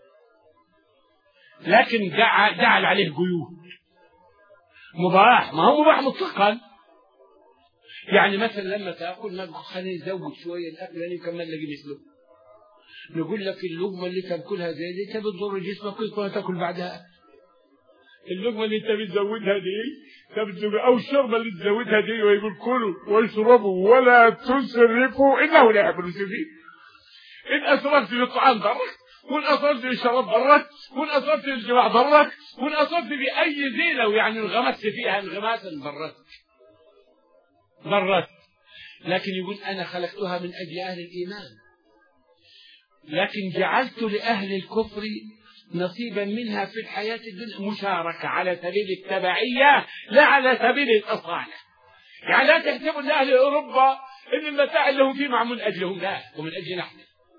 لكن جعل عليه قيود. مباح ما هو مباح مطلقا، يعني مثلا لما تأكل نقول خلينا نزود شوية الأكل لأنه كمان نلاقي مثله، نقول لك اللقمة اللي تأكلها زي دي تبضر جسمك ويكون تأكل بعدها، اللقمة اللي انت بتزودها دي تبدو أو الشربة اللي تزودها دي ويقول كلوا واشربوا ولا تسرفوا إنه لا يحب المسرفين. إن أسرفت في الطعام ضرك، وإن أسرفت في الشراب ضرك، وإن أسرفت في الجماع ضرك، وإن أسرفت بأي زينة يعني انغمست فيها انغماسا ضرتك ضرت. لكن يقول أنا خلقتها من أجل أهل الإيمان، لكن جعلت لأهل الكفر نصيبا منها في الحياة الدنيا، مشاركة على سبيل التبعية لا على سبيل الأصالة. يعني لا تحسبوا أن أهل أوروبا إن المتاع اللي هم فيه معمول أجلهم، لا، ومن أجل نحن،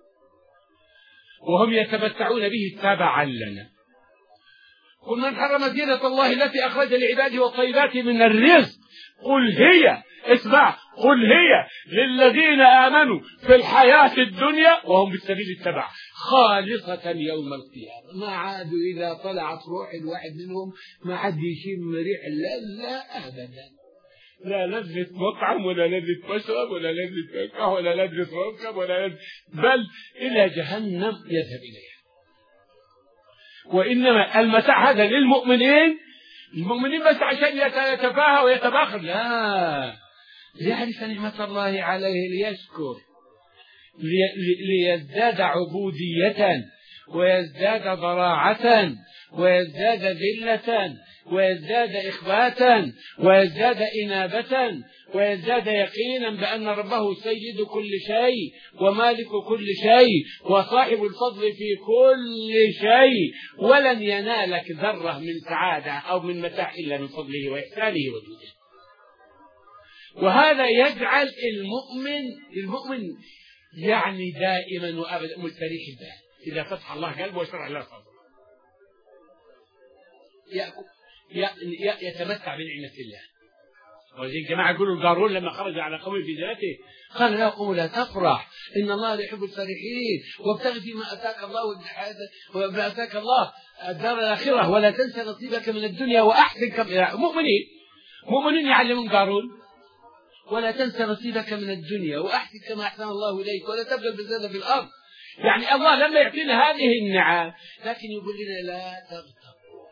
وهم يتمتعون به تبعا لنا. قل من حرم زينة الله التي أخرج لعباده والطيبات من الرزق قل هي، اسمع، قل هي للذين آمنوا في الحياة الدنيا وهم بالسبيل التبع خالصة يوم القيامة. ما عادوا إذا طلعت روح الواحد منهم ما عاد يشم ريح، لا لا أبدا، لا لذة مطعم ولا لذة مشرب ولا لذة مكة ولا لذة مركب ولا لذة، بل إلى جهنم يذهب إليها. وإنما المتاع هذا للمؤمنين، المؤمنين بس عشان يتفاهى ويتباخر، لا، ليعرف نعمة الله عليه ليشكر، ليزداد عبودية ويزداد ضراعة ويزداد ذلة ويزداد إخباتا ويزداد إنابة ويزداد يقينا بأن ربه سيد كل شيء ومالك كل شيء وصاحب الفضل في كل شيء، ولن ينالك ذرة من سعادة أو من متاع إلا من فضله وإحسانه وجوده. وهذا يجعل المؤمن المؤمن يعني دائما وأبدا مستريح البال إذا فتح الله قلبه وشرح له صدره، يتمتع بنعمة الله. وزي الجماعة يقولوا قارون لما خرج على قومه في ذاته قال لا قوم لا تفرح إن الله يحب الفرحين وابتغ فيما أتاك الله وما أتاك الله الدار الآخرة ولا تنسى نصيبك من الدنيا وأحسن كما مؤمنين مؤمنين يعلمون قارون ولا تنسى نصيبك من الدنيا وأحسن كما أحسن الله إليك ولا تبغي الفساد في الأرض. يعني الله لما يعطينا هذه النعم لكن يقول لنا لا تغتروا،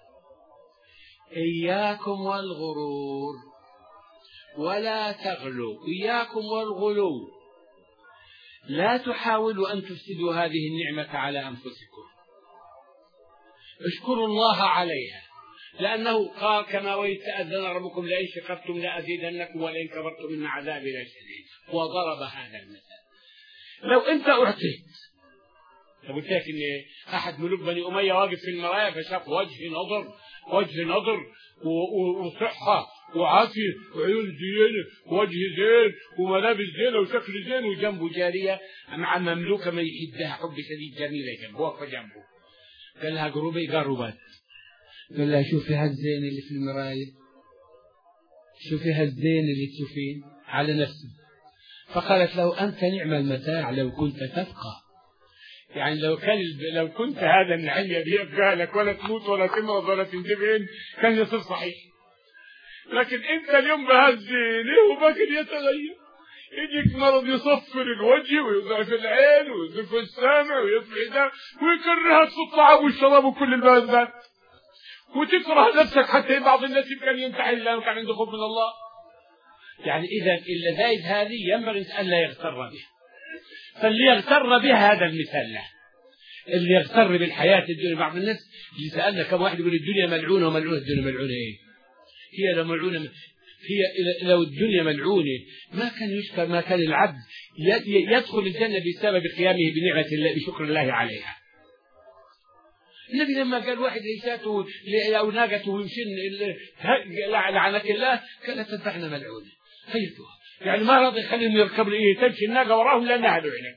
إياكم والغرور ولا تغلوا، إياكم والغلو، لا تحاولوا أن تفسدوا هذه النعمة على أنفسكم، اشكروا الله عليها، لأنه قال كما ويتأذن ربكم لئن شكرتم لأزيدنكم ولئن كفرتم إن عذابي لشديد. وضرب هذا المثال. لو أنت أعطيت، قلت لك إن أحد ملوك بني أمية واقف في المرايا فشاف وجه نضر وجه نضر وصحة وعافية وعيون زينة ووجه زين وملابس زينة وشكل زين وجنبه جارية مع مملوكة ما يحدها حب شديد جميلة جنبه وقف جنبه، قال لها قروبي قربت، قال لها شوفي هالزين اللي في المراية، شوفي هالزين اللي تشوفين على نفسه. فقالت له أنت نعم المتاع لو كنت تبقى، يعني لو كان لو كنت هذا النعيم يبقى لك ولا تموت ولا تمرض ولا تندفن كان يصير صحيح، لكن انت اليوم بهالزينه وباقي يتغير، يجيك مرض يصفر الوجه ويضعف العين ويضعف السامع ويطفئ ده ويكرهك في الطعام والشراب وكل الملذات وتكره نفسك، حتى بعض الناس كان ينتحل لانه كان عنده خوف من الله. يعني اذا اللذائذ هذه ينبغي ان لا يغتر بها، فاللي يغتر بها هذا المثال له، اللي يغتر بالحياة الدنيا. بعض الناس اللي سألنا كم واحد يقول الدنيا ملعونة وملعونة، الدنيا ملعونة ايه؟ هي لو ملعونة، هي لو الدنيا ملعونة ما كان يشكر، ما كان العبد يدخل الجنة بسبب قيامه بنعمة الله بشكر الله عليها. النبي لما قال واحد ليساته أو ناقته يمشين لعنك الله قال تذبحنا ملعونة خيرتها، يعني ما راضي يخليهم يركبوا إيه تمشي الناقة وراهم لأنها لعنة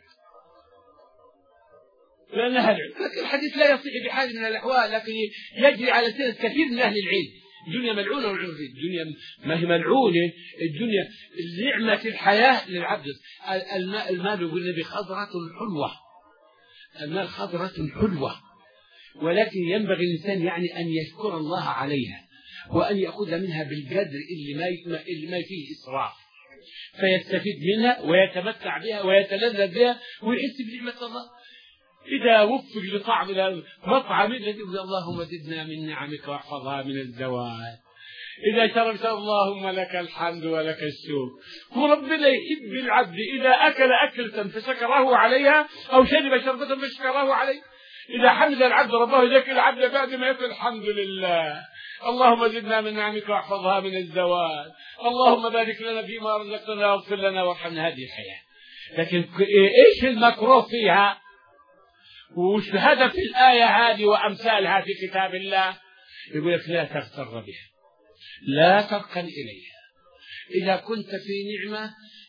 لأنها لعنة. لكن الحديث لا يصح بحال من الأحوال، لكن يجري على سنة كثير من أهل العلم. الدنيا ملعونة والعلم في الدنيا ما هي ملعونة، الدنيا نعمة الحياة للعبد. المال يقول النبي خضرة حلوة، المال خضرة حلوة، ولكن ينبغي الإنسان يعني أن يشكر الله عليها وأن يأخذ منها بالقدر اللي ما اللي ما فيه إسراف، فيستفيد منها ويتمتع بها ويتلذذ بها ويحس بنعمة الله. إذا وفق لطعم مطعم الذي يقول اللهم زدنا من نعمك واحفظها من الزوال، إذا شربت اللهم لك الحمد ولك الشكر. وربنا يحب العبد إذا أكل أكلة فشكره عليها أو شرب شربة فشكره عليه. إذا حمد العبد ربه يذكر العبد بعد ما يقول الحمد لله اللهم زدنا من نعمك واحفظها من الزوال، اللهم بارك لنا فيما رزقتنا واغفر لنا وارحمنا. هذه الحياة. لكن إيش المكروه فيها؟ وش هدف الآية هذه وأمثالها في كتاب الله؟ يقول لك لا تغتر بها، لا تركن إليها. إذا كنت في نعمة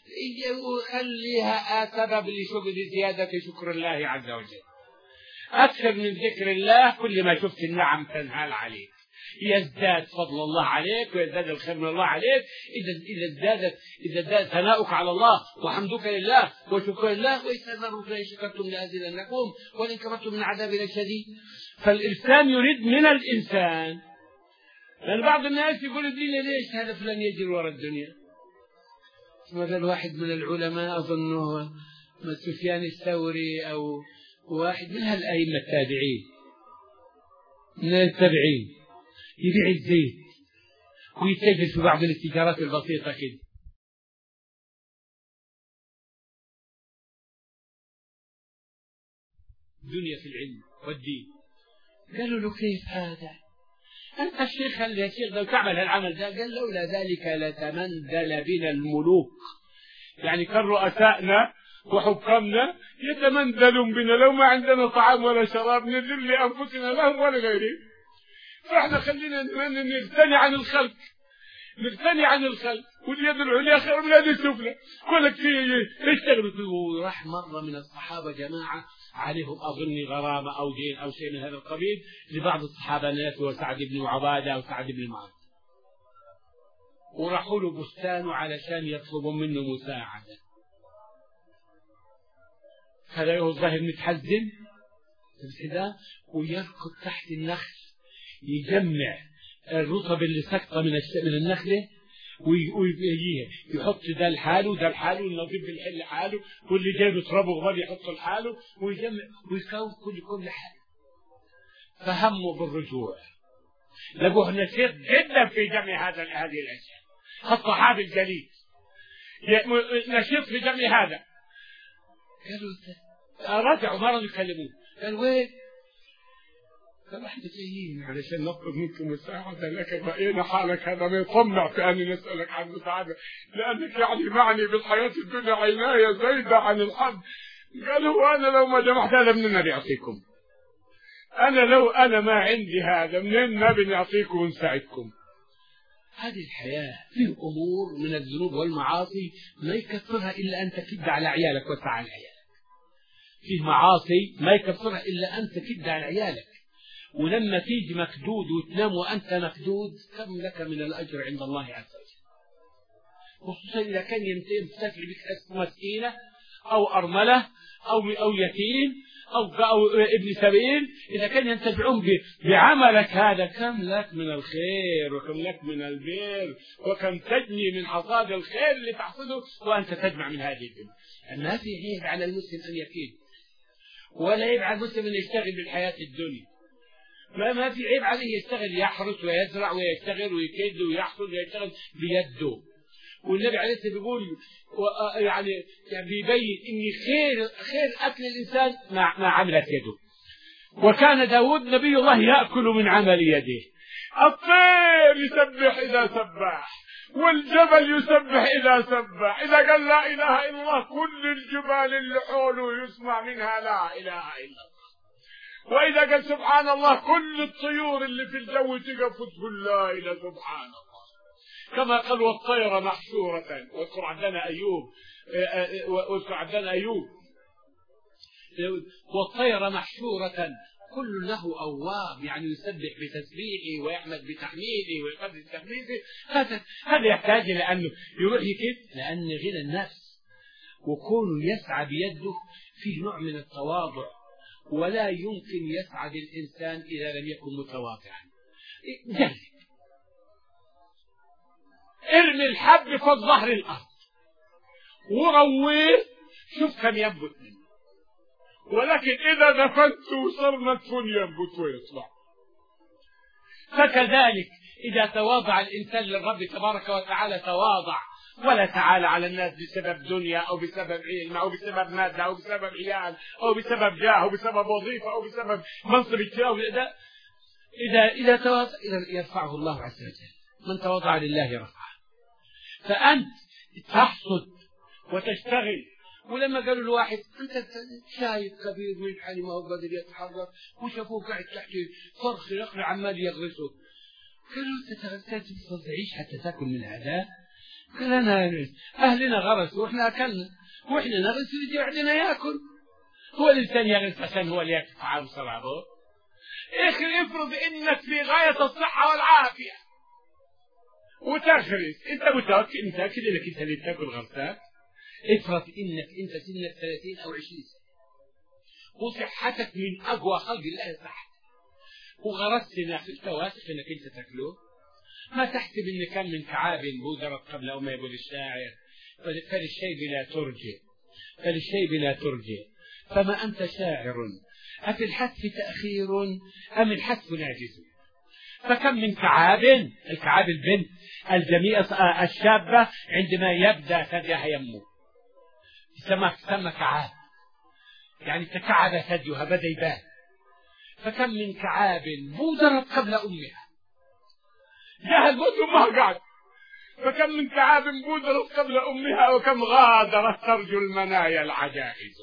خليها سبب لزيادة شكر الله عز وجل. أكثر من ذكر الله، كل ما شفت النعم تنهال عليك يزداد فضل الله عليك ويزداد الخير من الله عليك. إذا إذا ازدادت إذا ازداد ثناؤك على الله وحمدك لله وشكر الله ويستغفرك لئن شكرتم لأزيدنكم ولئن كفرتم من عذابنا شديد. فالإنسان يريد من الإنسان، لأن بعض الناس يقول الدنيا ليش هذا فلان يجري وراء الدنيا. مثل واحد من العلماء أظنه سفيان الثوري أو واحد من هالأئمة التابعين من التابعين يبيع الزيت ويتاجر في بعض التجارات البسيطة كده. دنيا في العلم والدين. قالوا له كيف هذا؟ أنت الشيخ يا شيخ لو تعمل هالعمل ده. قال لولا ذلك لتمندل بنا الملوك، يعني كان رؤسائنا وحكامنا يتمندلون بنا لو ما عندنا طعام ولا شراب نذل لأنفسنا لهم ولا غيرهم. فاحنا خلينا نغتني عن الخلق، نغتني عن الخلق، واليد العليا خير من اليد السفلى. ولك في اشتغلوا. راح مرة من الصحابة جماعة عليهم أظن غرامة أو دين أو شيء من هذا القبيل لبعض الصحابة ناس وسعد بن عبادة وسعد بن معاذ، وراحوا له بستانه علشان يطلبوا منه مساعدة. هذا هو الظاهر متحزن كذا ويركض تحت النخل يجمع الرطب اللي سقطه من من النخله ويجيها يحط ده لحاله وده لحاله والنظيف بالحل حاله واللي جايب ترابه غبار يحطه لحاله ويجمع ويكون كل كل حاله. فهموا بالرجوع، لقوه نشيط جدا في جمع هذا هذه الاشياء. الصحابي الجليل نشيط في جمع هذا. قالوا رجعوا مرة يكلموه، قال وين؟ قال احنا جايين علشان نطلب منكم مساعدة، لكن رأينا حالك هذا ما يطمع في أن نسألك عن مساعدة، لأنك يعني معني بالحياة الدنيا عناية زايدة عن الحد. قال هو أنا لو ما جمعت هذا منين بيعطيكم؟ أنا لو أنا ما عندي هذا منين ما بنعطيكم ونساعدكم؟ هذه الحياة فيه أمور من الذنوب والمعاصي ما يكفرها إلا أن تكد على عيالك وتعالى عيالك. فيه معاصي ما يكفرها إلا أن تكد على عيالك، ولما تيجي مكدود وتنام وأنت مكدود كم لك من الأجر عند الله عز وجل. خصوصا إذا كان يمتلك بك مسكينة أو أرملة أو أو يتيم أو أو ابن سبيل، إذا كان ينتفعون بعملك هذا كم لك من الخير وكم لك من البر وكم تجني من حصاد الخير اللي تحصده وأنت تجمع من هذه الدنيا. ما في عيب على المسلم أن يكيد، ولا عيب على المسلم أن يشتغل بالحياة الدنيا. ما ما في عيب عليه يشتغل يحرث ويزرع ويشتغل ويكيد ويحصد ويشتغل بيده. والنبي عليه الصلاة والسلام بيقول يعني بيبين إن خير خير أكل الإنسان مع ما عملت يده. وكان داود نبي الله يأكل من عمل يده. الطير يسبح إذا سبح، والجبل يسبح إذا سبح. إذا قال لا إله إلا الله كل الجبال اللي حوله يسمع منها لا إله إلا الله. وإذا قال سبحان الله كل الطيور اللي في الجو تقف وتقول لا إله سبحان الله. كما قال والطير محشورة. واذكر عندنا أيوب واذكر عندنا أيوب والطير محشورة كل له أواب، يعني يسبح بتسبيحه ويحمد بتحميده ويقدس تقديسه. هذا هذا يحتاج إلى أنه يروح يكف، لأن غنى النفس وكون يسعى بيده فيه نوع من التواضع، ولا يمكن يسعد الإنسان إذا لم يكن متواضعا. جرب ارمي الحب في ظهر الأرض ورويه شوف كم ينبت منه، ولكن إذا دفنته وصار مدفون ينبت ويطلع. فكذلك إذا تواضع الإنسان للرب تبارك وتعالى تواضع ولا تعالى على الناس بسبب دنيا أو بسبب علم أو بسبب مادة أو بسبب عيال أو بسبب جاه أو بسبب وظيفة أو بسبب منصب اجتماعي. إذا إذا تواضع يرفعه الله عز وجل. من تواضع لله رفعه. فأنت تحصد وتشتغل ولما قالوا الواحد أنت شايف كبير من حالي ما هو قادر يتحرك وشافوه قاعد تحت فرخ يقرأ عمال يغرسه، قالوا أنت تعيش حتى تأكل من هذا؟ قال أنا أهلنا غرسوا وإحنا أكلنا وإحنا نغرس ويجي عندنا يأكل. هو الإنسان يغرس عشان هو اللي يأكل طعام صلابه؟ إخي افرض إنك في غاية الصحة والعافية وتغرس، أنت متأكد أنت أكيد إنك أنت اللي تأكل غرسات. افرض إنك أنت سنك ثلاثين أو عشرين سنة وصحتك من أقوى خلق الله صحتك وغرست ناخذت واثق إنك أنت تأكله، ما تحسب إن كان من تعاب بودرت قبل أو ما يقول الشاعر فللشيب لا ترجع فللشيب لا ترجع فما أنت شاعر أفي الحتف تأخير أم الحتف ناجز. فكم من كعاب، الكعاب البنت الجميلة الشابة عندما يبدأ ثديها يمه تسمى تسمى كعاب، يعني تكعب ثديها بدأ يبان. فكم من كعاب بودرت قبل أمها جاء الموت أمها قعد. فكم من كعاب بودرت قبل أمها وكم غادرت ترجو المنايا العجائز.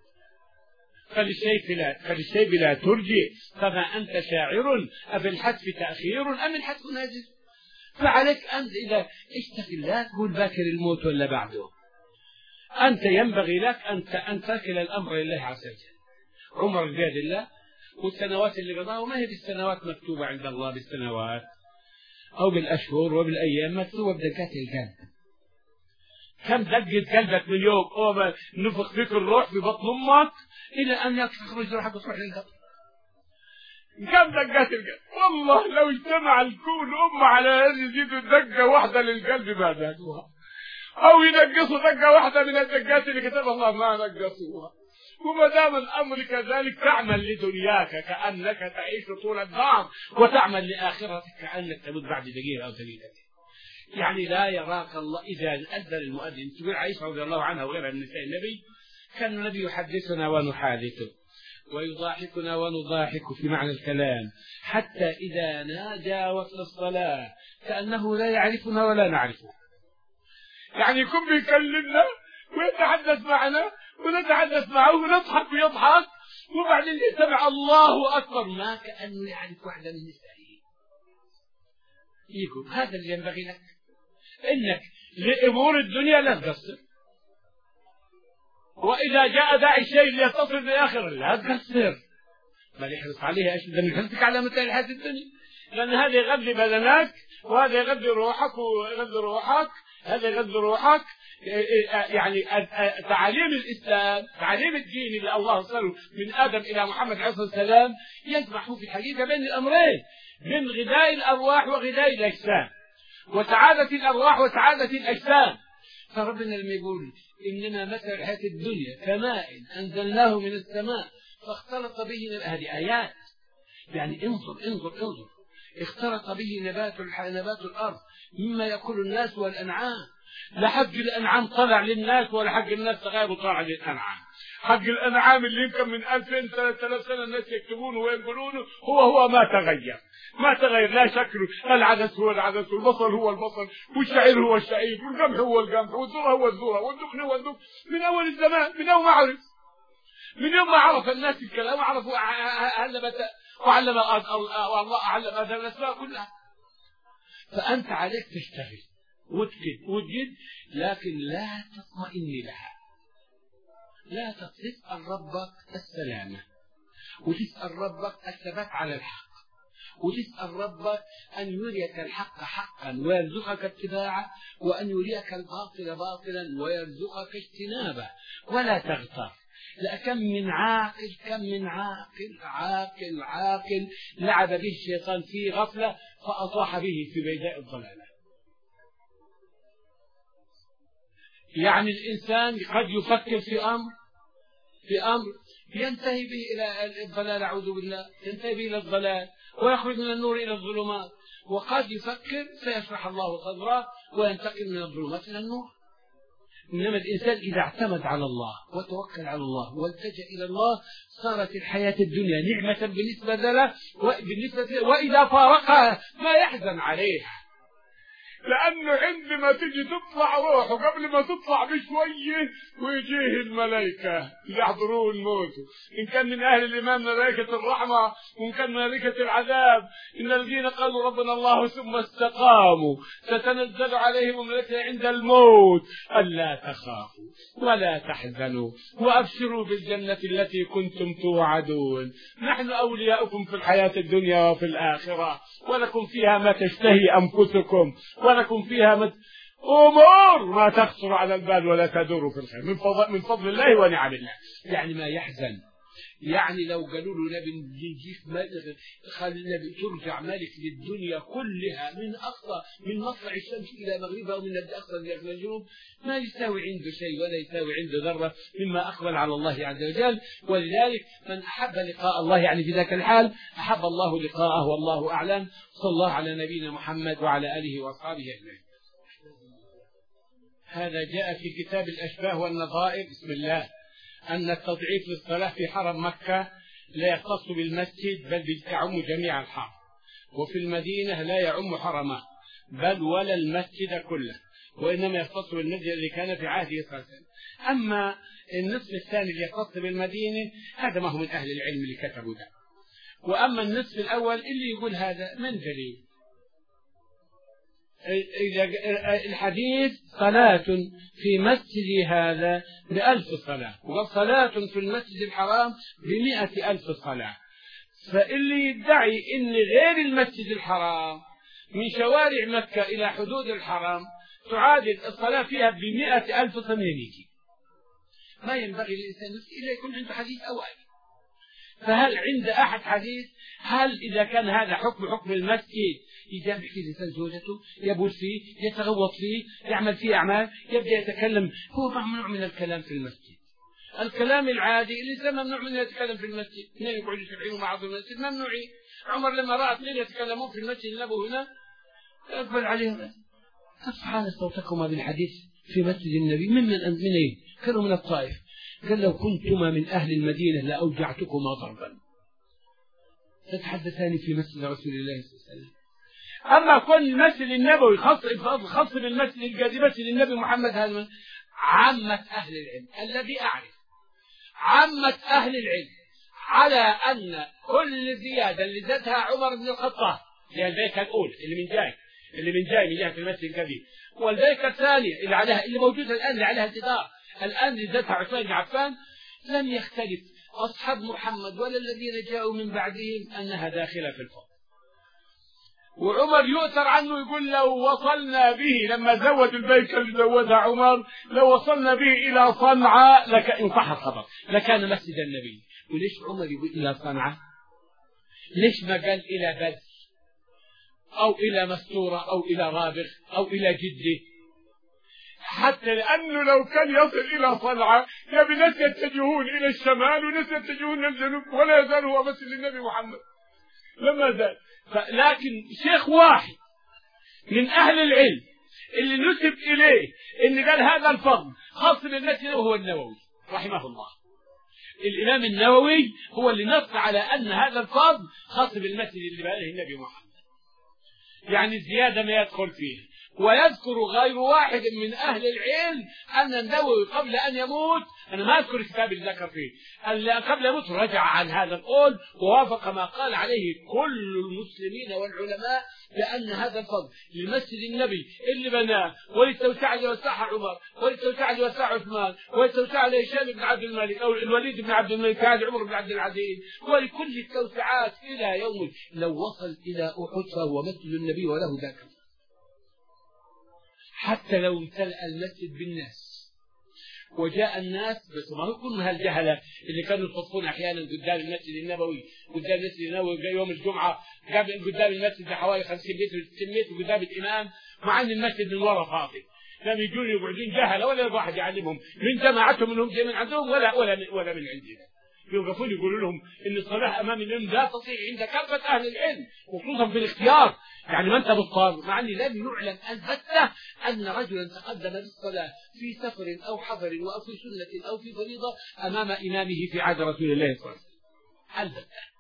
فللشيء لا فللشيء لا ترجي فما أنت شاعر أفي الحتف تأخير أم الحتف ناجز. فعليك أنت إذا اشتغل لا تقول باكر الموت ولا بعده، أنت ينبغي لك أن أن تكل الأمر لله عز وجل. عمر بيد الله والسنوات اللي قضاها ما هي بالسنوات مكتوبة عند الله بالسنوات أو بالأشهر وبالأيام، مكتوبة بدقات القلب. كم دقت قلبك من يوم أو نفخ فيك الروح في بطن أمك إلى أن تخرج روحك وتروح للقبر؟ كم دقات القلب؟ والله لو اجتمع الكون أمة على أن يزيدوا دقة واحدة للقلب ما زادوها، أو ينقصوا دقة واحدة من الدقات اللي كتب الله ما نقصوها. وما دام الأمر كذلك تعمل لدنياك كأنك تعيش طول الدهر وتعمل لآخرتك كأنك تموت بعد دقيقة أو دقيقتين. يعني لا يراك الله. إذا أذن المؤذن تقول عائشة رضي الله عنها وغيرها من نساء النبي كان النبي يحدثنا ونحادثه ويضاحكنا ونضاحك في معنى الكلام حتى إذا نادى وقت الصلاة كأنه لا يعرفنا ولا نعرفه. يعني يكون بيكلمنا ويتحدث معنا ونتحدث معه ونضحك ويضحك وبعدين يسمع الله أكبر ما كأنه يعرف واحدة من نسائه. يقول هذا اللي ينبغي لك، إنك لأمور الدنيا لا تقصر، وإذا جاء داعي الشيء ليتصل بآخر لا تقصر، بل يحرص عليها أشد من حرصك على متاع الحياة الدنيا، لأن هذا يغذي بدنك وهذا يغذي روحك ويغذي روحك هذا يغذي روحك. يعني تعاليم الإسلام تعاليم الدين اللي الله صلى من آدم إلى محمد عليه الصلاة والسلام يجمع في الحقيقة بين الأمرين، من غذاء الأرواح وغذاء الأجسام، وسعادة الأرواح وسعادة الأجسام. فربنا لما يقول إنما مثل الحياة الدنيا كماء أنزلناه من السماء فاختلط به، هذه آيات يعني انظر انظر انظر اختلط به نبات نبات الأرض مما يأكل الناس والأنعام. لا حق الأنعام طلع للناس ولا حق الناس تغير طلع للأنعام. حق الأنعام اللي يمكن من ألفين ثلاثة آلاف سنة الناس يكتبونه وينقلونه هو هو ما تغير ما تغير لا شكله، العدس هو العدس والبصل هو البصل والشعير هو الشعير والقمح هو القمح والذرة هو الذرة والدخن هو الدخن من أول الزمان، من يوم ما عرف من يوم ما عرف الناس الكلام وعرفوا علم وعلم الله علم هذا الأسماء كلها. فأنت عليك تشتغل وتجد وتجد لكن لا تطمئن لها، لا تسأل ربك السلامة وتسأل ربك الثبات على الحق وتسأل ربك أن يريك الحق حقا ويرزقك اتباعه وأن يريك الباطل باطلا ويرزقك اجتنابه ولا تغتر. لا كم من عاقل كم من عاقل عاقل عاقل لعب به الشيطان في غفلة فأطاح به في بيداء الضلالة. يعني الإنسان قد يفكر في أمر في أمر ينتهي به إلى الضلال، أعوذ بالله، ينتهي به إلى الضلال ويخرج من النور إلى الظلمات، وقد يفكر سيشرح الله صدره وينتقل من الظلمات إلى النور. إنما الإنسان إذا اعتمد على الله وتوكل على الله والتجأ إلى الله صارت الحياة الدنيا نعمة بالنسبة له وبالنسبة له، وإذا فارقها ما يحزن عليها. لأنه عندما تجي تطلع روحه قبل ما تطلع بشوية ويجيه الملائكة يحضرون موته، إن كان من أهل الإيمان ملائكة الرحمة وإن كان ملائكة العذاب. إن الذين قالوا ربنا الله ثم استقاموا تتنزل عليهم الملائكة عند الموت ألا تخافوا ولا تحزنوا وأبشروا بالجنة التي كنتم توعدون، نحن أولياؤكم في الحياة الدنيا وفي الآخرة، ولكم فيها ما تشتهي أنفسكم ولكم فيها مت... أمور ما تخطر على البال ولا تدور في الخير من فضل, من فضل الله ونعم الله. يعني ما يحزن، يعني لو قالوا له نبي نجيك خلينا ترجع ملك للدنيا كلها من أقصى من مطلع الشمس إلى مغربها ومن الأقصى إلى الجنوب، ما يساوي عنده شيء ولا يساوي عنده ذرة مما أقبل على الله عز وجل. ولذلك من أحب لقاء الله يعني في ذاك الحال أحب الله لقاءه والله أعلم. صلى الله على نبينا محمد وعلى آله وأصحابه أجمعين. هذا جاء في كتاب الأشباه والنظائر. بسم الله. أن التضعيف للصلاة في حرم مكة لا يختص بالمسجد بل يعم جميع الحرم، وفي المدينة لا يعم حرمه بل ولا المسجد كله، وإنما يختص بالمسجد الذي كان في عهده صلى الله عليه وسلم. أما النصف الثاني اللي يختص بالمدينة هذا ما هو من أهل العلم اللي كتبوا ده. وأما النصف الأول اللي يقول هذا من دليل؟ الحديث صلاة في مسجد هذا بألف صلاة، وصلاة في المسجد الحرام بمئة ألف صلاة. فاللي يدعي إن غير المسجد الحرام من شوارع مكة إلى حدود الحرام تعادل الصلاة فيها بمئة ألف صلاة يجي. ما ينبغي للإنسان إلا يكون عنده حديث أو آية. فهل عند أحد حديث؟ هل إذا كان هذا حكم حكم المسجد يجامع فيه الإنسان زوجته، يبول فيه، يتغوط فيه، يعمل فيه أعمال، يبدأ يتكلم، هو ممنوع من الكلام في المسجد. الكلام العادي الإنسان ممنوع من يتكلم في المسجد، اثنين يقعدوا يسبحون مع بعض في المسجد ممنوعين. عمر لما رأى اثنين يتكلمون في المسجد النبوي هنا أقبل عليهم سبحان صوتكما بالحديث في مسجد النبي ممن أنت من أين؟ كانوا من الطائف. قال لو كنتما من أهل المدينة لأوجعتكما ضربا. تتحدثان في مسجد رسول الله صلى الله عليه وسلم. أما كون المسجد النبوي خاص خاص بالمسجد القديم مسجد النبي محمد هذا عامة أهل العلم الذي أعرف عامة أهل العلم على أن كل زيادة اللي زادها عمر بن الخطاب هي البيكة الأولى اللي من جاي اللي من جاي من جهة المسجد القديم، والبيكة الثانية اللي عليها اللي موجودة الآن اللي عليها جدار الآن اللي زادها عثمان بن عفان، لم يختلف أصحاب محمد ولا الذين جاءوا من بعدهم أنها داخلة في الفضل. وعمر يؤثر عنه يقول لو وصلنا به لما زود البيكة اللي زودها عمر لو وصلنا به إلى صنعاء لك إن صح الخبر لكان مسجد النبي. وليش عمر يقول إلى صنعاء؟ ليش ما قال إلى بدر أو إلى مستورة أو إلى رابغ أو إلى جدة؟ حتى لأنه لو كان يصل إلى صنعاء يبي ناس يتجهون إلى الشمال وناس يتجهون إلى الجنوب ولا يزال هو مسجد النبي محمد لما زال. لكن شيخ واحد من أهل العلم اللي نسب إليه إن قال هذا الفضل خاص بالمسجد هو النووي رحمه الله. الإمام النووي هو اللي نص على أن هذا الفضل خاص بالمسجد اللي بناه النبي محمد، يعني الزيادة ما يدخل فيه. ويذكر غير واحد من أهل العلم أن النووي قبل أن يموت، أنا ما أذكر الكتاب اللي ذكر فيه، قبل يموت رجع عن هذا القول ووافق ما قال عليه كل المسلمين والعلماء لأن هذا الفضل لمسجد النبي اللي بناه وللتوسعة اللي وسعها عمر وللتوسعة اللي وسعها عثمان وللتوسعة لهشام بن عبد الملك أو الوليد بن عبد الملك هذا عمر بن عبد العزيز ولكل التوسعات إلى يوم لو وصل إلى أحد فهو مسجد النبي وله ذاك. حتى لو امتلأ المسجد بالناس وجاء الناس بس ما هو كل هالجهلة اللي كانوا يصفون أحيانا قدام المسجد النبوي قدام المسجد النبوي يوم الجمعة قدام المسجد بحوالي خمسين متر ستين متر قدام الإمام مع أن المسجد من وراء فاضي، لم يجون يقعدون جهلة ولا واحد يعلمهم من جماعتهم منهم جاي من عندهم ولا ولا من ولا من عندنا، يوقفون يقولوا لهم ان الصلاه امام الامام لا تطيع عند كافه اهل العلم وخصوصا في الاختيار، يعني ما انت بالطار، مع ان لم يعلم البته ان رجلا تقدم للصلاه في سفر او حضر او في سنه او في فريضه امام امامه في عهد رسول الله صلى الله عليه وسلم البته.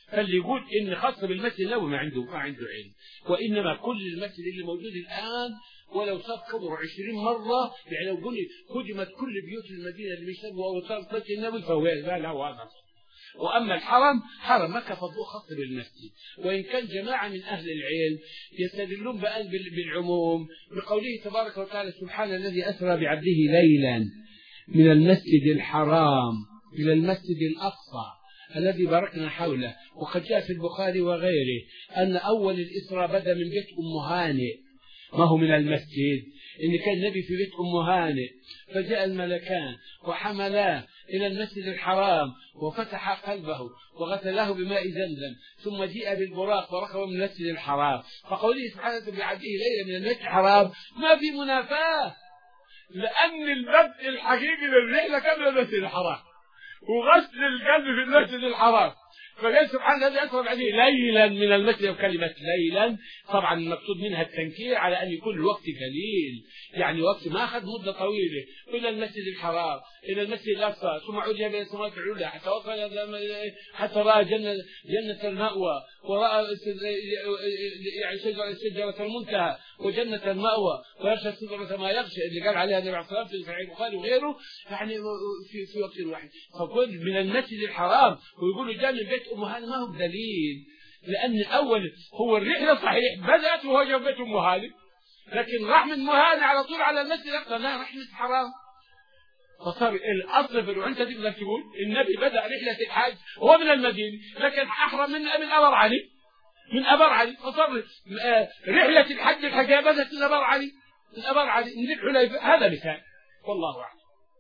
فاللي يقول إن خاص بالمسجد النبوي ما عنده ما عنده علم، وإنما كل المسجد اللي موجود الآن ولو صار كبر عشرين مرة، يعني لو قلنا هدمت كل بيوت المدينة اللي بيشتغلوا أو صار مسجد النبوي فهو لا لا هذا. وأما الحرم حرم مكة فضله خاص بالمسجد، وإن كان جماعة من أهل العلم يستدلون بأن بالعموم بقوله تبارك وتعالى سبحان الذي أسرى بعبده ليلا من المسجد الحرام إلى المسجد الأقصى الذي باركنا حوله. وقد جاء في البخاري وغيره أن أول الإسراء بدأ من بيت أم هانئ، ما هو من المسجد، إن كان النبي في بيت أم هانئ فجاء الملكان وحملاه إلى المسجد الحرام وفتح قلبه وغسله بماء زمزم، ثم جاء بالبراق وركب من المسجد الحرام. فقوله سبحانه بعبده ليلة من المسجد الحرام ما في منافاة، لأن البدء الحقيقي للرحلة كان المسجد الحرام وغسل القلب في المسجد الحرام. فقال سبحان الذي أسرى بعبده ليلا من المسجد، وكلمة ليلا طبعا المقصود منها التنكير على أن يكون الوقت قليل، يعني وقت ما أخذ مدة طويلة، إلى المسجد الحرام إلى المسجد الأقصى ثم عُلي بين السماوات العلى حتى وصل حتى رأى جنة جنة المأوى ورأى يعني شجرة المنتهى وجنة المأوى ويغشى السدرة ما يغشى اللي قال عليها النبي عليه الصلاة والسلام في صحيح البخاري وغيره، يعني في في وقت واحد. فقل من المسجد الحرام ويقولوا جاء من بيت أم هانئ ما هو بدليل، لأن أول هو الرحلة صحيح بدأت وهو جاء بيت أم هانئ، لكن راح من أم هانئ على طول على المسجد الأقصى لا راح من الحرام. فصار الأصل في وأنت تقدر تقول النبي بدأ رحلة الحج هو من المدينة، لكن أحرم من من أبر علي من أبر علي، فصار رحلة الحج الحقيقة بدأت من أبر علي من أبر علي من الحليفة. هذا مثال والله أعلم.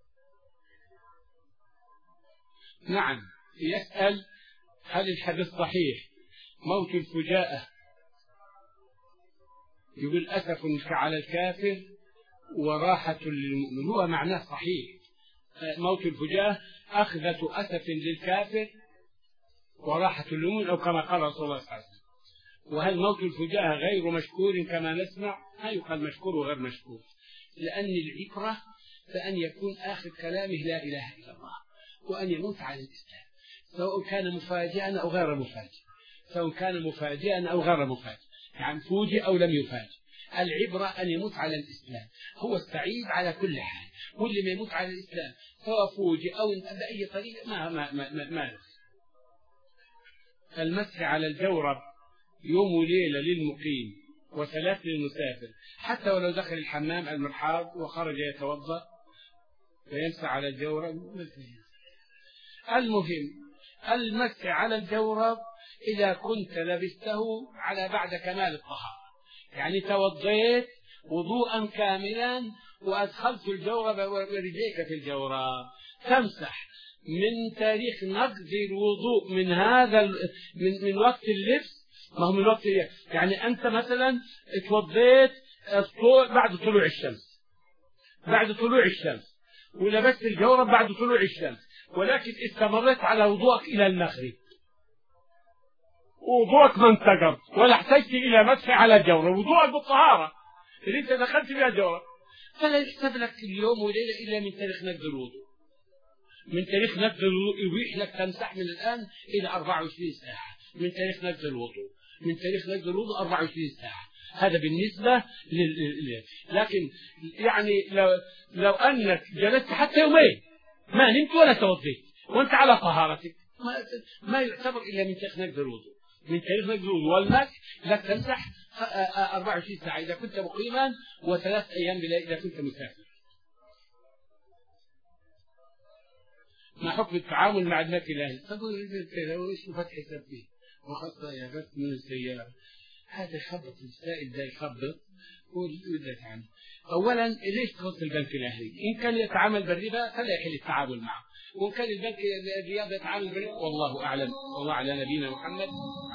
نعم. يسأل هل الحديث صحيح موت الفجاءة يقول أسف على الكافر وراحة للمؤمن؟ هو معناه صحيح، موت الفجاءة أخذة أسف للكافر وراحة للمؤمن أو كما قال رسول الله صلى الله عليه وسلم. وهل موت الفجاءة غير مشكور كما نسمع؟ لا يقال مشكور وغير مشكور، لأن العبرة فأن يكون آخر كلامه لا إله إلا الله وأن يموت على الإسلام، سواء كان مفاجئا أو غير مفاجئ، سواء كان مفاجئا أو غير مفاجئ، يعني فوجئ أو لم يفاجئ. العبرة أن يموت على الإسلام، هو السعيد على كل حال، واللي ما يموت على الإسلام سواء فوجئ أو بأي طريقة ما ما ما ما, ما. المسح على الجورب يوم وليلة للمقيم وثلاث للمسافر، حتى ولو دخل الحمام المرحاض وخرج يتوضأ فيمسح على الجورب. المهم المسح على الجورب إذا كنت لبسته على بعد كمال الطهارة، يعني توضيت وضوءا كاملا وأدخلت الجورب ورجليك في الجورب، تمسح من تاريخ نقض الوضوء من هذا من, من وقت اللبس، ما هو من وقت يعني أنت مثلا اتوضيت بعد طلوع الشمس بعد طلوع الشمس ولبست الجورب بعد طلوع الشمس، ولكن استمرت على وضوءك إلى المغرب، وضوءك ما انتقض ولا احتجت إلى مسح على الجورب، وضوءك بالطهارة اللي انت دخلت بها الجورب، فلا يحسب لك اليوم وليلة إلا من تاريخ نقض الوضوء. من تاريخ نقض الوضوء يبيح لك تمسح من الآن إلى أربعة وعشرين ساعة من تاريخ نقض الوضوء، من تاريخ نقض الوضوء أربعة وعشرين ساعة. هذا بالنسبة لل... لكن يعني لو لو أنك جلست حتى يومين ما نمت ولا توضيت وأنت على طهارتك ما, ما يعتبر إلا من تاريخ نقض الوضوء. من تاريخ نقض الوضوء والمسح لك تمسح أربعة وعشرين ساعة إذا كنت مقيما وثلاث أيام بلا إذا كنت مسافر. ما حكم التعامل مع الماء الإلهي؟ تقول إيش فتح سبه وخاصة يا بس من السيارة، هذا يخبط السائل ده يخبط ويدرك عنه. أولا ليش تخص البنك الأهلي؟ إن كان يتعامل بالربا فلا يحل التعامل معه، وإن كان البنك الرياضي يتعامل بالربا والله أعلم. والله على نبينا محمد.